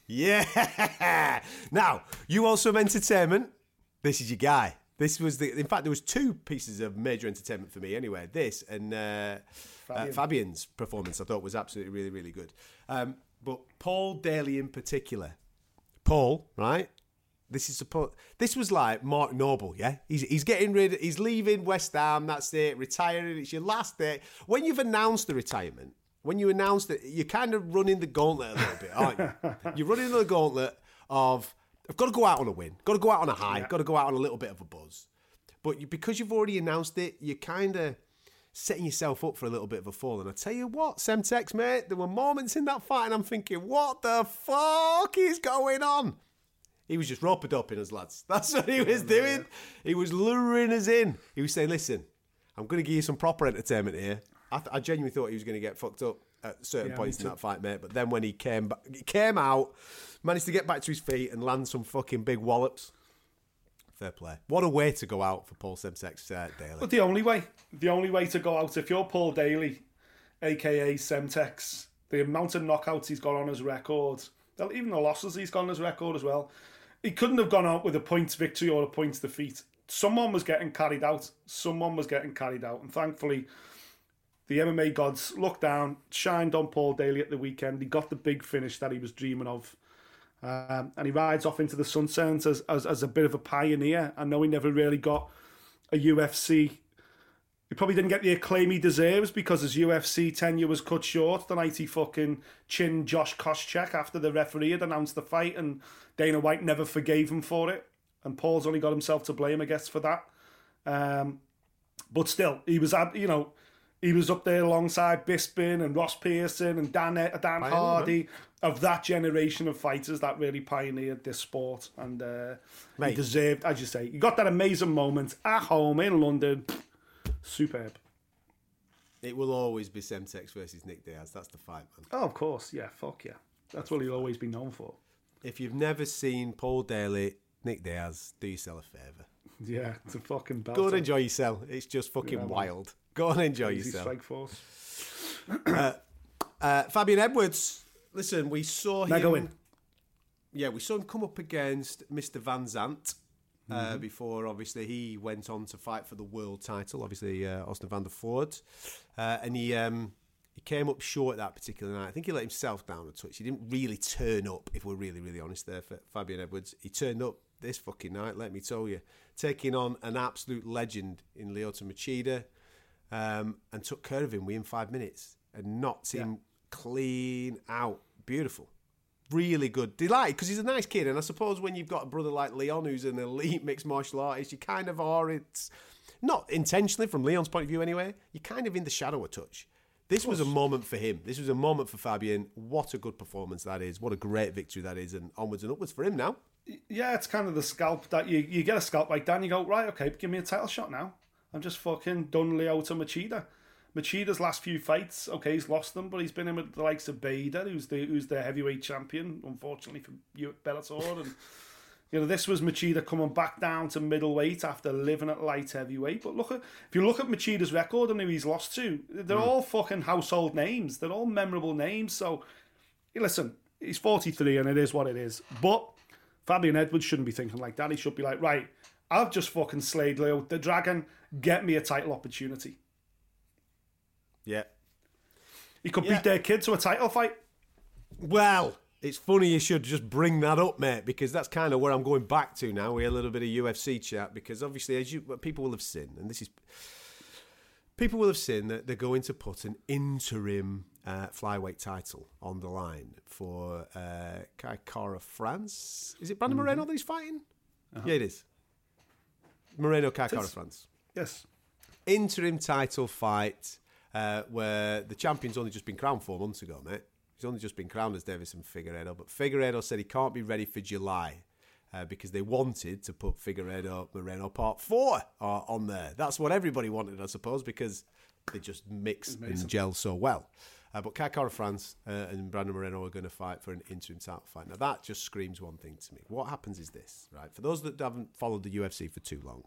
S5: Yeah. Now, you want some entertainment? This is your guy. This was the. In fact, there was two pieces of major entertainment for me. Anyway, this and uh, Fabian. uh, Fabian's performance I thought was absolutely really really good. Um, but Paul Daly in particular, Paul, right? This is supposed. This was like Mark Noble, yeah. He's he's getting rid. He's leaving West Ham. That's it. Retiring. It's your last day. When you've announced the retirement, when you announce that, you're kind of running the gauntlet a little bit, aren't you? You're running the gauntlet of I've got to go out on a win, got to go out on a high, yeah. got to go out on a little bit of a buzz. But you, because you've already announced it, you're kind of setting yourself up for a little bit of a fall. And I tell you what, Semtex, mate, there were moments in that fight, and I'm thinking, what the fuck is going on? He was just rope-a-doping us, lads. That's what he was doing. He was luring us in. He was saying, listen, I'm going to give you some proper entertainment here. I, th- I genuinely thought he was going to get fucked up. at certain
S8: Yeah,
S5: points
S8: me
S5: in
S8: too.
S5: that fight, mate. But then when he came back, he came out, managed to get back to his feet and land some fucking big wallops. Fair play. What a way to go out for Paul Semtex uh, Daly.
S8: But the only way, the only way to go out, if you're Paul Daly, aka Semtex, the amount of knockouts he's got on his record, even the losses he's got on his record as well, he couldn't have gone out with a points victory or a points defeat. Someone was getting carried out. Someone was getting carried out. And thankfully, the M M A gods looked down, shined on Paul Daly at the weekend. He got the big finish that he was dreaming of. Um, and he rides off into the sunset as, as as a bit of a pioneer. I know he never really got a U F C. He probably didn't get the acclaim he deserves because his U F C tenure was cut short the night he fucking chinned Josh Koscheck after the referee had announced the fight, and Dana White never forgave him for it. And Paul's only got himself to blame, I guess, for that. Um, but still, he was, you know, he was up there alongside Bisping and Ross Pearson and Dan Dan
S5: Pioneer,
S8: Hardy,
S5: man.
S8: of that generation of fighters that really pioneered this sport. And uh, he
S5: Mate.
S8: deserved, as you say, he got that amazing moment at home in London. Superb.
S5: It will always be Semtex versus Nick Diaz. That's the fight, man.
S8: Oh, of course. Yeah, fuck yeah. That's what he'll always be known for.
S5: If you've never seen Paul Daly, Nick Diaz, do yourself a favour.
S8: Yeah, it's a fucking belt.
S5: Go and enjoy yourself. It's just fucking
S8: Yeah, man.
S5: wild. Go and enjoy
S8: Easy
S5: yourself.
S8: Strike Force.
S5: Uh, Fabian Edwards, listen, we saw him.
S8: Mega win.
S5: Yeah, we saw him come up against Mister Van Zandt uh,
S8: Mm-hmm.
S5: before, obviously, he went on to fight for the world title, obviously, uh, Austin van der Voort. Uh, and he um, he came up short that particular night. I think he let himself down a touch. He didn't really turn up, if we're really, really honest there, for Fabian Edwards. He turned up this fucking night, let me tell you, taking on an absolute legend in Lyoto Machida, um, and took care of him within five minutes and knocked him clean out. Beautiful. Really good. Delighted, because he's a nice kid, and I suppose when you've got a brother like Leon who's an elite mixed martial artist, you kind of are, it's not intentionally from Leon's point of view anyway, you're kind of in the shadow a touch. This was a moment for him. This was a moment for Fabian. What a good performance that is. What a great victory that is, and onwards and upwards for him now.
S8: Yeah, it's kind of the scalp that you, you get a scalp like that and you go, right, okay, give me a title shot now. I'm just fucking done Lyoto Machida. Machida's last few fights, okay, he's lost them, but he's been in with the likes of Bader, who's the who's the heavyweight champion, unfortunately for you at Bellator. And you know, this was Machida coming back down to middleweight after living at light heavyweight. But look at if you look at Machida's record and who he's lost to, they're all fucking household names. They're all memorable names. So listen, he's forty-three and it is what it is. But Fabian Edwards shouldn't be thinking like that. He should be like, right, I've just fucking slayed Leo the Dragon. Get me a title opportunity.
S5: Yeah.
S8: He could
S5: Yeah.
S8: beat their kid to a title fight.
S5: Well, it's funny you should just bring that up, mate, because that's kind of where I'm going back to now. We had a little bit of U F C chat, because obviously, as you people will have seen, and this is people will have seen that they're going to put an interim uh, flyweight title on the line for uh, Kai Kara France. Is it Brandon Moreno that he's fighting? Yeah, it is. Moreno Kai Kara France.
S8: Yes.
S5: Interim title fight. Uh, where the champion's only just been crowned four months ago, mate. He's only just been crowned as Davison Figueiredo, but Figueiredo said he can't be ready for July uh, because they wanted to put Figueiredo Moreno Part four uh, on there. That's what everybody wanted, I suppose, because they just mix and gel so well. Uh, but Kai Kara France uh, and Brandon Moreno are going to fight for an interim title fight. Now, that just screams one thing to me. What happens is this, right? For those that haven't followed the U F C for too long,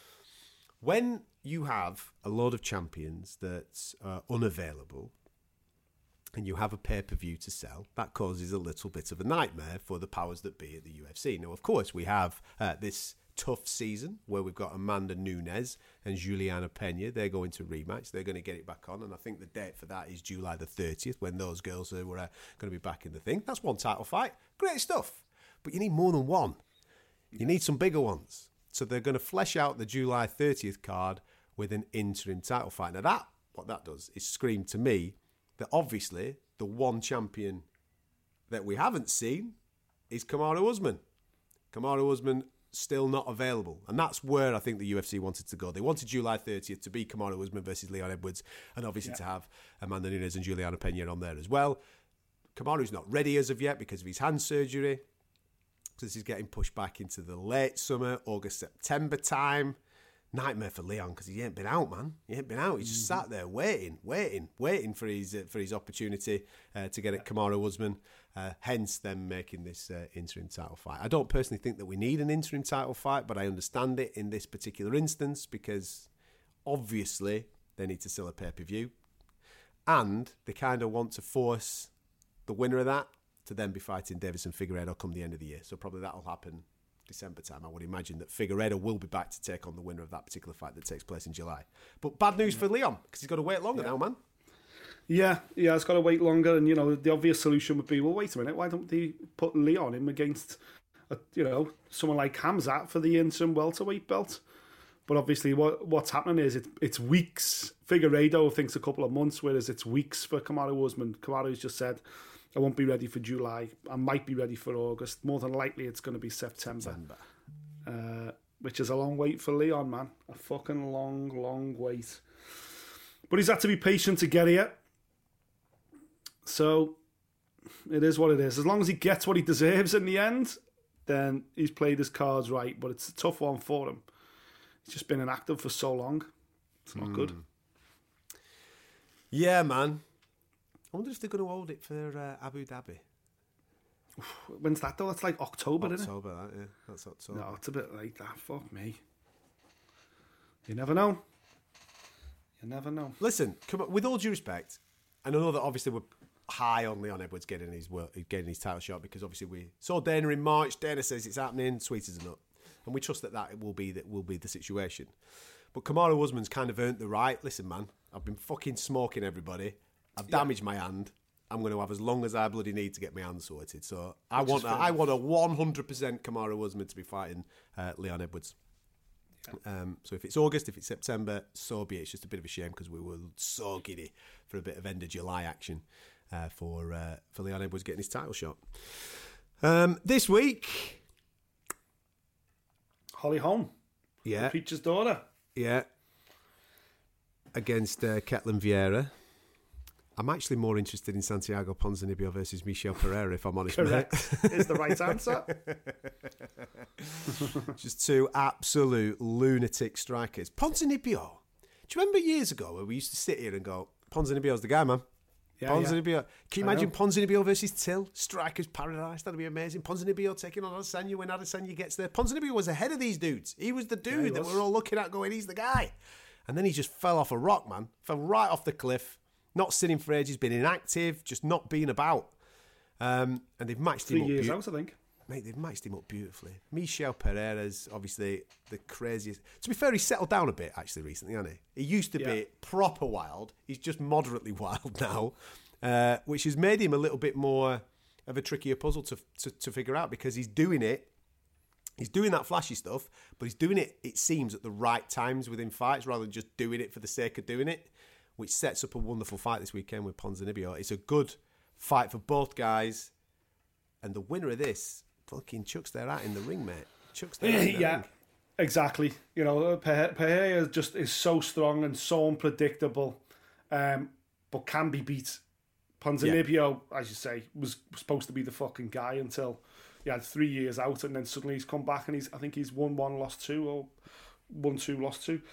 S5: when you have a load of champions that's uh, unavailable and you have a pay-per-view to sell, that causes a little bit of a nightmare for the powers that be at the U F C. Now, of course, we have uh, this tough season where we've got Amanda Nunes and Juliana Pena. They're going to rematch. They're going to get it back on, and I think the date for that is July the thirtieth, when those girls are uh, going to be back in the thing. That's one title fight. Great stuff. But you need more than one. You need some bigger ones. So they're going to flesh out the July thirtieth card with an interim title fight. Now that, what that does is scream to me that obviously the one champion that we haven't seen is Kamaru Usman. Kamaru Usman still not available. And that's where I think the U F C wanted to go. They wanted July thirtieth to be Kamaru Usman versus Leon Edwards, and obviously yeah. to have Amanda Nunes and Juliana Pena on there as well. Kamaru's not ready as of yet because of his hand surgery. So this is getting pushed back into the late summer, August, September time. nightmare for Leon because he ain't been out, man. He ain't been out. He's just sat there waiting, waiting, waiting for his uh, for his opportunity uh, to get at Kamaru Usman. Uh, hence, them making this uh, interim title fight. I don't personally think that we need an interim title fight, but I understand it in this particular instance because obviously they need to sell a pay per view, and they kind of want to force the winner of that to then be fighting Davison Figueiredo come the end of the year. So probably that'll happen December time. I would imagine that Figueiredo will be back to take on the winner of that particular fight that takes place in July. But bad news for Leon because he's got to wait longer yeah. now, man.
S8: Yeah, yeah, it's got to wait longer, and you know the obvious solution would be, well, wait a minute, why don't they put Leon in against, a, you know, someone like Khamzat for the interim welterweight belt? But obviously, what what's happening is it, it's weeks. Figueiredo thinks a couple of months, whereas it's weeks for Kamaru Usman. Kamaru's just said, I won't be ready for July. I might be ready for August. More than likely, it's going to be September, September. Uh, which is a long wait for Leon, man. A fucking long, long wait. But he's had to be patient to get here. So it is what it is. As long as he gets what he deserves in the end, then he's played his cards right. But it's a tough one for him. He's just been inactive for so long. It's not mm. good.
S5: Yeah, man. I wonder if they're going to hold it for uh, Abu Dhabi.
S8: When's that though? That's like October,
S5: October
S8: isn't it?
S5: October, that, yeah. That's October.
S8: No, it's a bit like that. Fuck me. You never know. You never know.
S5: Listen, come on, with all due respect, and I know that obviously we're high on Leon Edwards getting his work, getting his title shot because obviously we saw Dana in March. Dana says it's happening, sweet as a nut, and we trust that that will be that will be the situation. But Kamaru Usman's kind of earned the right. Listen, man, I've been fucking smoking everybody. I've damaged yeah. my hand. I'm going to have as long as I bloody need to get my hand sorted. So I Which want a, I want a one hundred percent Kamaru Usman to be fighting uh, Leon Edwards. Yeah. Um, so if it's August, if it's September, so be it. It's just a bit of a shame because we were so giddy for a bit of end of July action uh, for uh, for Leon Edwards getting his title shot. Um, this week,
S8: Holly Holm,
S5: yeah,
S8: Peach's daughter,
S5: yeah, against uh, Ketlin Vieira. I'm actually more interested in Santiago Ponzinibbio versus Michel Pereira, if I'm honest.
S8: Correct. Is the right answer.
S5: Just two absolute lunatic strikers. Ponzinibbio. Do you remember years ago where we used to sit here and go, Ponzinibbio's the guy, man. Yeah, Ponzinibbio. Yeah. Can you imagine Ponzinibbio versus Till? Strikers paradise. That'd be amazing. Ponzinibbio taking on Adesanya when Adesanya gets there. Ponzinibbio was ahead of these dudes. He was the dude yeah, that was. we're all looking at going, he's the guy. And then he just fell off a rock, man. Fell right off the cliff. Not sitting for ages, been inactive, just not being about. Um, and they've matched
S8: Three
S5: him up.
S8: Three years
S5: be-
S8: out, I think.
S5: Mate, they've matched him up beautifully. Michel Pereira's obviously the craziest. To be fair, he's settled down a bit, actually, recently, hasn't he? He used to yeah. be proper wild. He's just moderately wild now, uh, which has made him a little bit more of a trickier puzzle to, to, to figure out because he's doing it. He's doing that flashy stuff, but he's doing it, it seems, at the right times within fights rather than just doing it for the sake of doing it, which sets up a wonderful fight this weekend with Ponzinibbio. It's a good fight for both guys. And the winner of this fucking chucks their hat in the ring, mate. Chucks their hat in the
S8: yeah,
S5: ring.
S8: Exactly. You know, Pereira just is so strong and so unpredictable, um, but can be beat. Ponzinibbio, yeah. as you say, was supposed to be the fucking guy until he had three years out, and then suddenly he's come back and he's I think he's won one, lost two, or won two, lost two.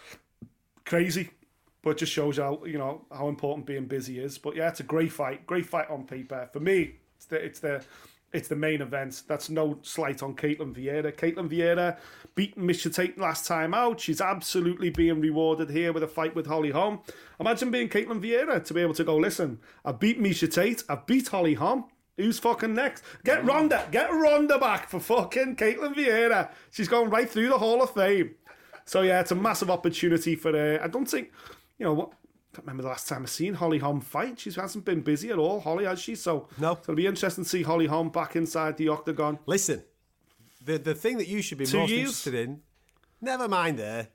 S8: Crazy. But it just shows how, you know, how important being busy is. But yeah, it's a great fight. Great fight on paper. For me, it's the it's the it's the main event. That's no slight on Ketlin Vieira. Ketlin Vieira beat Miesha Tate last time out. She's absolutely being rewarded here with a fight with Holly Holm. Imagine being Ketlin Vieira to be able to go, listen, I beat Miesha Tate, I beat Holly Holm. Who's fucking next? Get Ronda. Get Ronda back for fucking Ketlin Vieira. She's going right through the Hall of Fame. So yeah, it's a massive opportunity for her. I don't think... You know what? I can't remember the last time I've seen Holly Holm fight. She hasn't been busy at all, Holly, has she? So,
S5: no.
S8: so it'll be interesting to see Holly Holm back inside the octagon.
S5: Listen, the the thing that you should be
S8: Two
S5: most
S8: years?
S5: interested in, never mind there.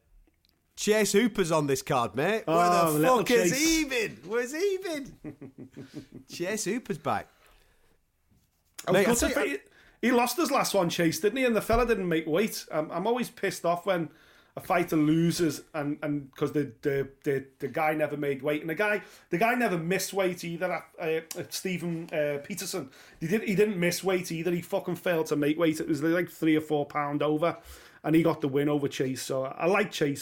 S5: Chase Hooper's on this card, mate. Where
S8: oh,
S5: the fuck is
S8: Chase.
S5: even? Where's even? Chase Hooper's back.
S8: Mate, I think he, he lost his last one, Chase, didn't he? And the fella didn't make weight. Um, I'm always pissed off when a fighter loses and and because the, the the the guy never made weight, and the guy the guy never missed weight either. Uh, Stephen uh, Peterson, he did he didn't miss weight either. He fucking failed to make weight. It was like three or four pound over, and he got the win over Chase. So I like Chase, man.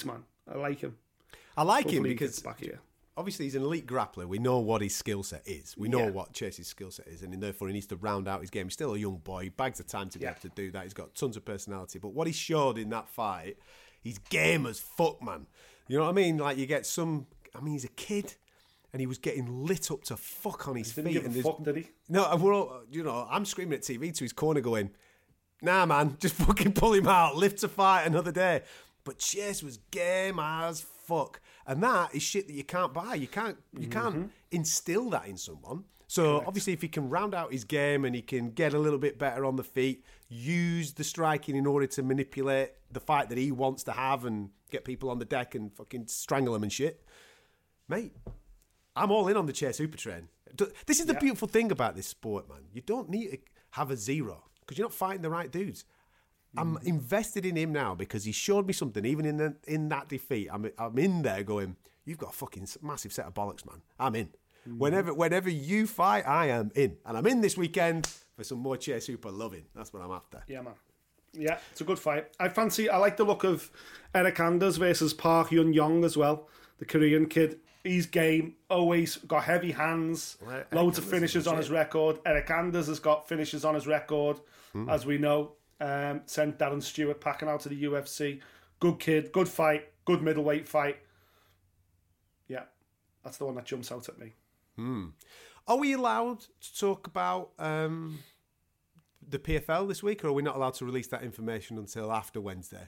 S8: I like him.
S5: I like
S8: Hopefully
S5: him
S8: he
S5: because
S8: gets back here.
S5: obviously he's an elite grappler. We know what his skill set is. We know
S8: Yeah.
S5: what Chase's skill set is, and therefore he needs to round out his game. He's still a young boy. He bags the time to be
S8: Yeah.
S5: able to do that. He's got tons of personality. But what he showed in that fight, he's game as fuck, man. You know what I mean? Like you get some. I mean, he's a kid, and he was getting lit up to fuck on his
S8: Didn't
S5: feet.
S8: give
S5: and
S8: a
S5: there's-
S8: fuck, did he?
S5: No, and we're all, you know, I'm screaming at T V to his corner, going, "Nah, man, just fucking pull him out. Live to fight another day." But Chase was game as fuck, and that is shit that you can't buy. You can't, you can't instill that in someone. So
S8: Correct.
S5: obviously, if he can round out his game and he can get a little bit better on the feet, use the striking in order to manipulate the fight that he wants to have and get people on the deck and fucking strangle them and shit, mate. I'm all in on the Chase Hooper train. This is the
S8: Yeah.
S5: beautiful thing about this sport, man. You don't need to have a zero because you're not fighting the right dudes. I'm invested in him now because he showed me something. Even in the, in that defeat, I'm I'm in there going, "You've got a fucking massive set of bollocks, man. I'm in. Whenever whenever you fight, I am in, and I'm in this weekend for some more Chase Hooper loving. That's what I'm after."
S8: Yeah, man. Yeah, it's a good fight. I fancy, I like the look of Eric Anders versus Park Yun Yong as well, the Korean kid. He's game, always got heavy hands,
S5: Well, Eric
S8: loads of
S5: Anders is
S8: finishes on
S5: legit.
S8: his record. Eric Anders has got finishes on his record, as we know. Um, sent Darren Stewart packing out to the U F C. Good kid, good fight, good middleweight fight. Yeah, that's the one that jumps out at me.
S5: Are we allowed to talk about um, the P F L this week, or are we not allowed to release that information until after Wednesday?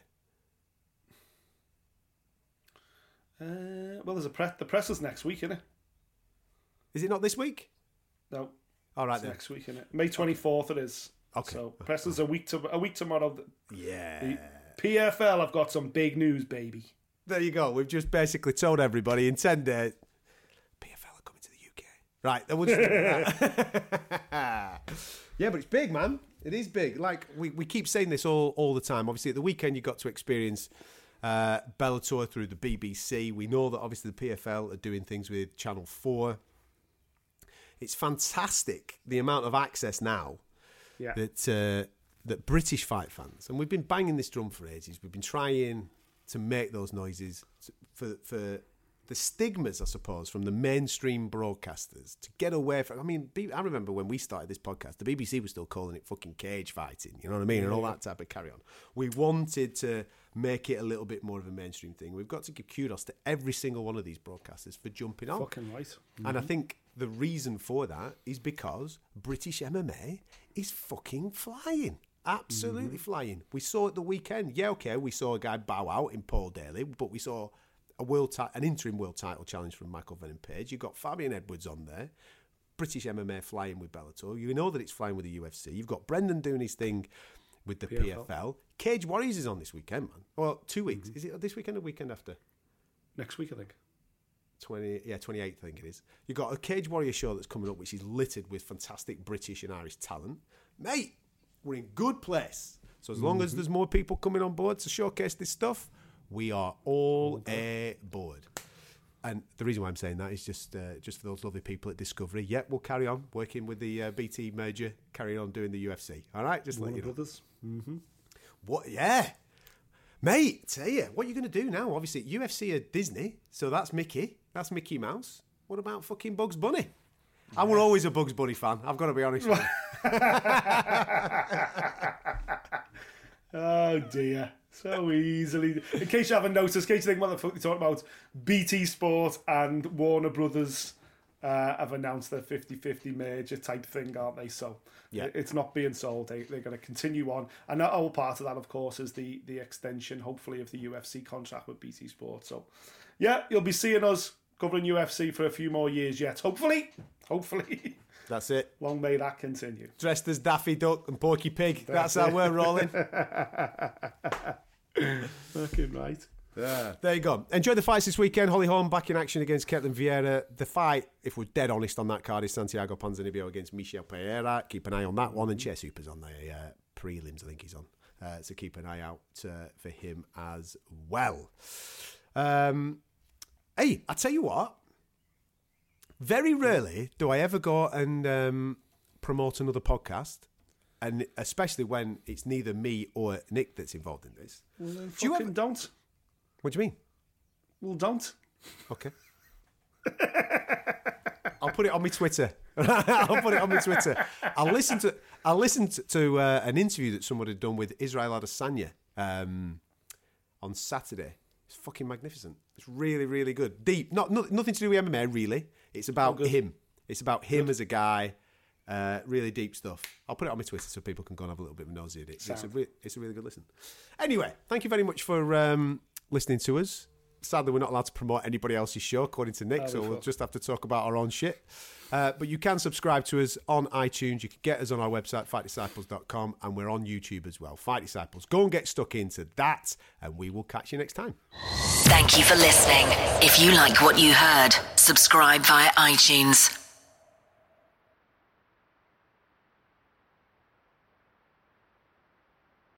S8: Uh, well, there's a press. The press is next week, isn't it?
S5: Is it not this week?
S8: No,
S5: All right
S8: it's
S5: then.
S8: next week, isn't it? May twenty-fourth it is.
S5: Okay.
S8: So press is a week to a week tomorrow.
S5: Yeah.
S8: P F L, I've got some big news, baby.
S5: There you go. We've just basically told everybody in ten days, P F L are coming to the U K. Right, then we'll just that. Yeah, but it's big, man. It is big. Like, we, we keep saying this all, all the time. Obviously, at the weekend, you got to experience uh, Bellator through the B B C. We know that, obviously, the P F L are doing things with Channel four. It's fantastic, the amount of access now
S8: Yeah.
S5: that uh, that British fight fans, and we've been banging this drum for ages, we've been trying to make those noises for for the stigmas, I suppose, from the mainstream broadcasters to get away from. I mean, I remember when we started this podcast, the B B C was still calling it fucking cage fighting, you know what I mean, and all that type of carry on. We wanted to make it a little bit more of a mainstream thing. We've got to give kudos to every single one of these broadcasters for jumping on.
S8: Fucking right.
S5: And I think the reason for that is because British M M A is fucking flying. Absolutely flying. We saw it the weekend. Yeah, okay, we saw a guy bow out in Paul Daly, but we saw a world ti- an interim world title challenge from Michael Venom Page. You've got Fabian Edwards on there. British M M A flying with Bellator. You know that it's flying with the U F C. You've got Brendan doing his thing with the P F L. Cage Warriors is on this weekend, man. Well, two weeks. Is it this weekend or weekend after?
S8: Next week, I think.
S5: twenty yeah, twenty-eighth, I think it is. You've got a Cage Warrior show that's coming up, which is littered with fantastic British and Irish talent. Mate, we're in good place. So as long as there's more people coming on board to showcase this stuff, we are all aboard. And the reason why I'm saying that is just uh, just for those lovely people at Discovery. Yep, we'll carry on working with the uh, B T merger, carry on doing the U F C. All right, just to let
S8: Warner
S5: you know.
S8: Brothers. Mm-hmm.
S5: What? Yeah. Mate, tell you, what are you going to do now? Obviously, U F C are Disney, so that's Mickey. That's Mickey Mouse. What about fucking Bugs Bunny? Yeah. I was always a Bugs Bunny fan. I've got to be honest with you.
S8: Oh, dear. So easily. In case you haven't noticed, in case you think, what the fuck you're talking about, B T Sport and Warner Brothers uh, have announced their fifty-fifty merger type thing, aren't they? So
S5: yeah.
S8: It's not being sold. They, they're going to continue on. And that whole part of that, of course, is the, the extension, hopefully, of the U F C contract with B T Sport. So, yeah, you'll be seeing us covering U F C for a few more years yet. Hopefully. Hopefully.
S5: That's it.
S8: Long may that continue.
S5: Dressed as Daffy Duck and Porky Pig. That's, That's how we're rolling.
S8: Fucking right.
S5: Yeah. There you go. Enjoy the fights this weekend. Holly Holm back in action against Ketlen Vieira. The fight, if we're dead honest on that card, is Santiago Ponzinibbio against Michel Pereira. Keep an eye on that one. And Chase Hooper's on the uh, prelims, I think he's on. Uh, so keep an eye out uh, for him as well. Um, hey, I tell you what. Very rarely do I ever go and um, promote another podcast, and especially when it's neither me or Nick that's involved in this.
S8: Well, then
S5: do you
S8: fucking
S5: ever,
S8: don't.
S5: What do you mean?
S8: Well, don't.
S5: Okay. I'll put it on my Twitter. I'll put it on my Twitter. I'll listen to. I listened to uh, an interview that someone had done with Israel Adesanya um, on Saturday. It's fucking magnificent. It's really, really good. Deep. Not, not nothing to do with M M A, really. It's about
S8: oh,
S5: him. It's about him good. as a guy. Uh, really deep stuff. I'll put it on my Twitter so people can go and have a little bit of a nosy at it. It's a, re- it's a really good listen. Anyway, thank you very much for um, listening to us. Sadly, we're not allowed to promote anybody else's show, according to Nick, oh, so we'll just have to talk about our own shit. Uh, but you can subscribe to us on iTunes. You can get us on our website, fight disciples dot com, and we're on YouTube as well. Fight Disciples. Go and get stuck into that, and we will catch you next time.
S7: Thank you for listening. If you like what you heard, subscribe via iTunes.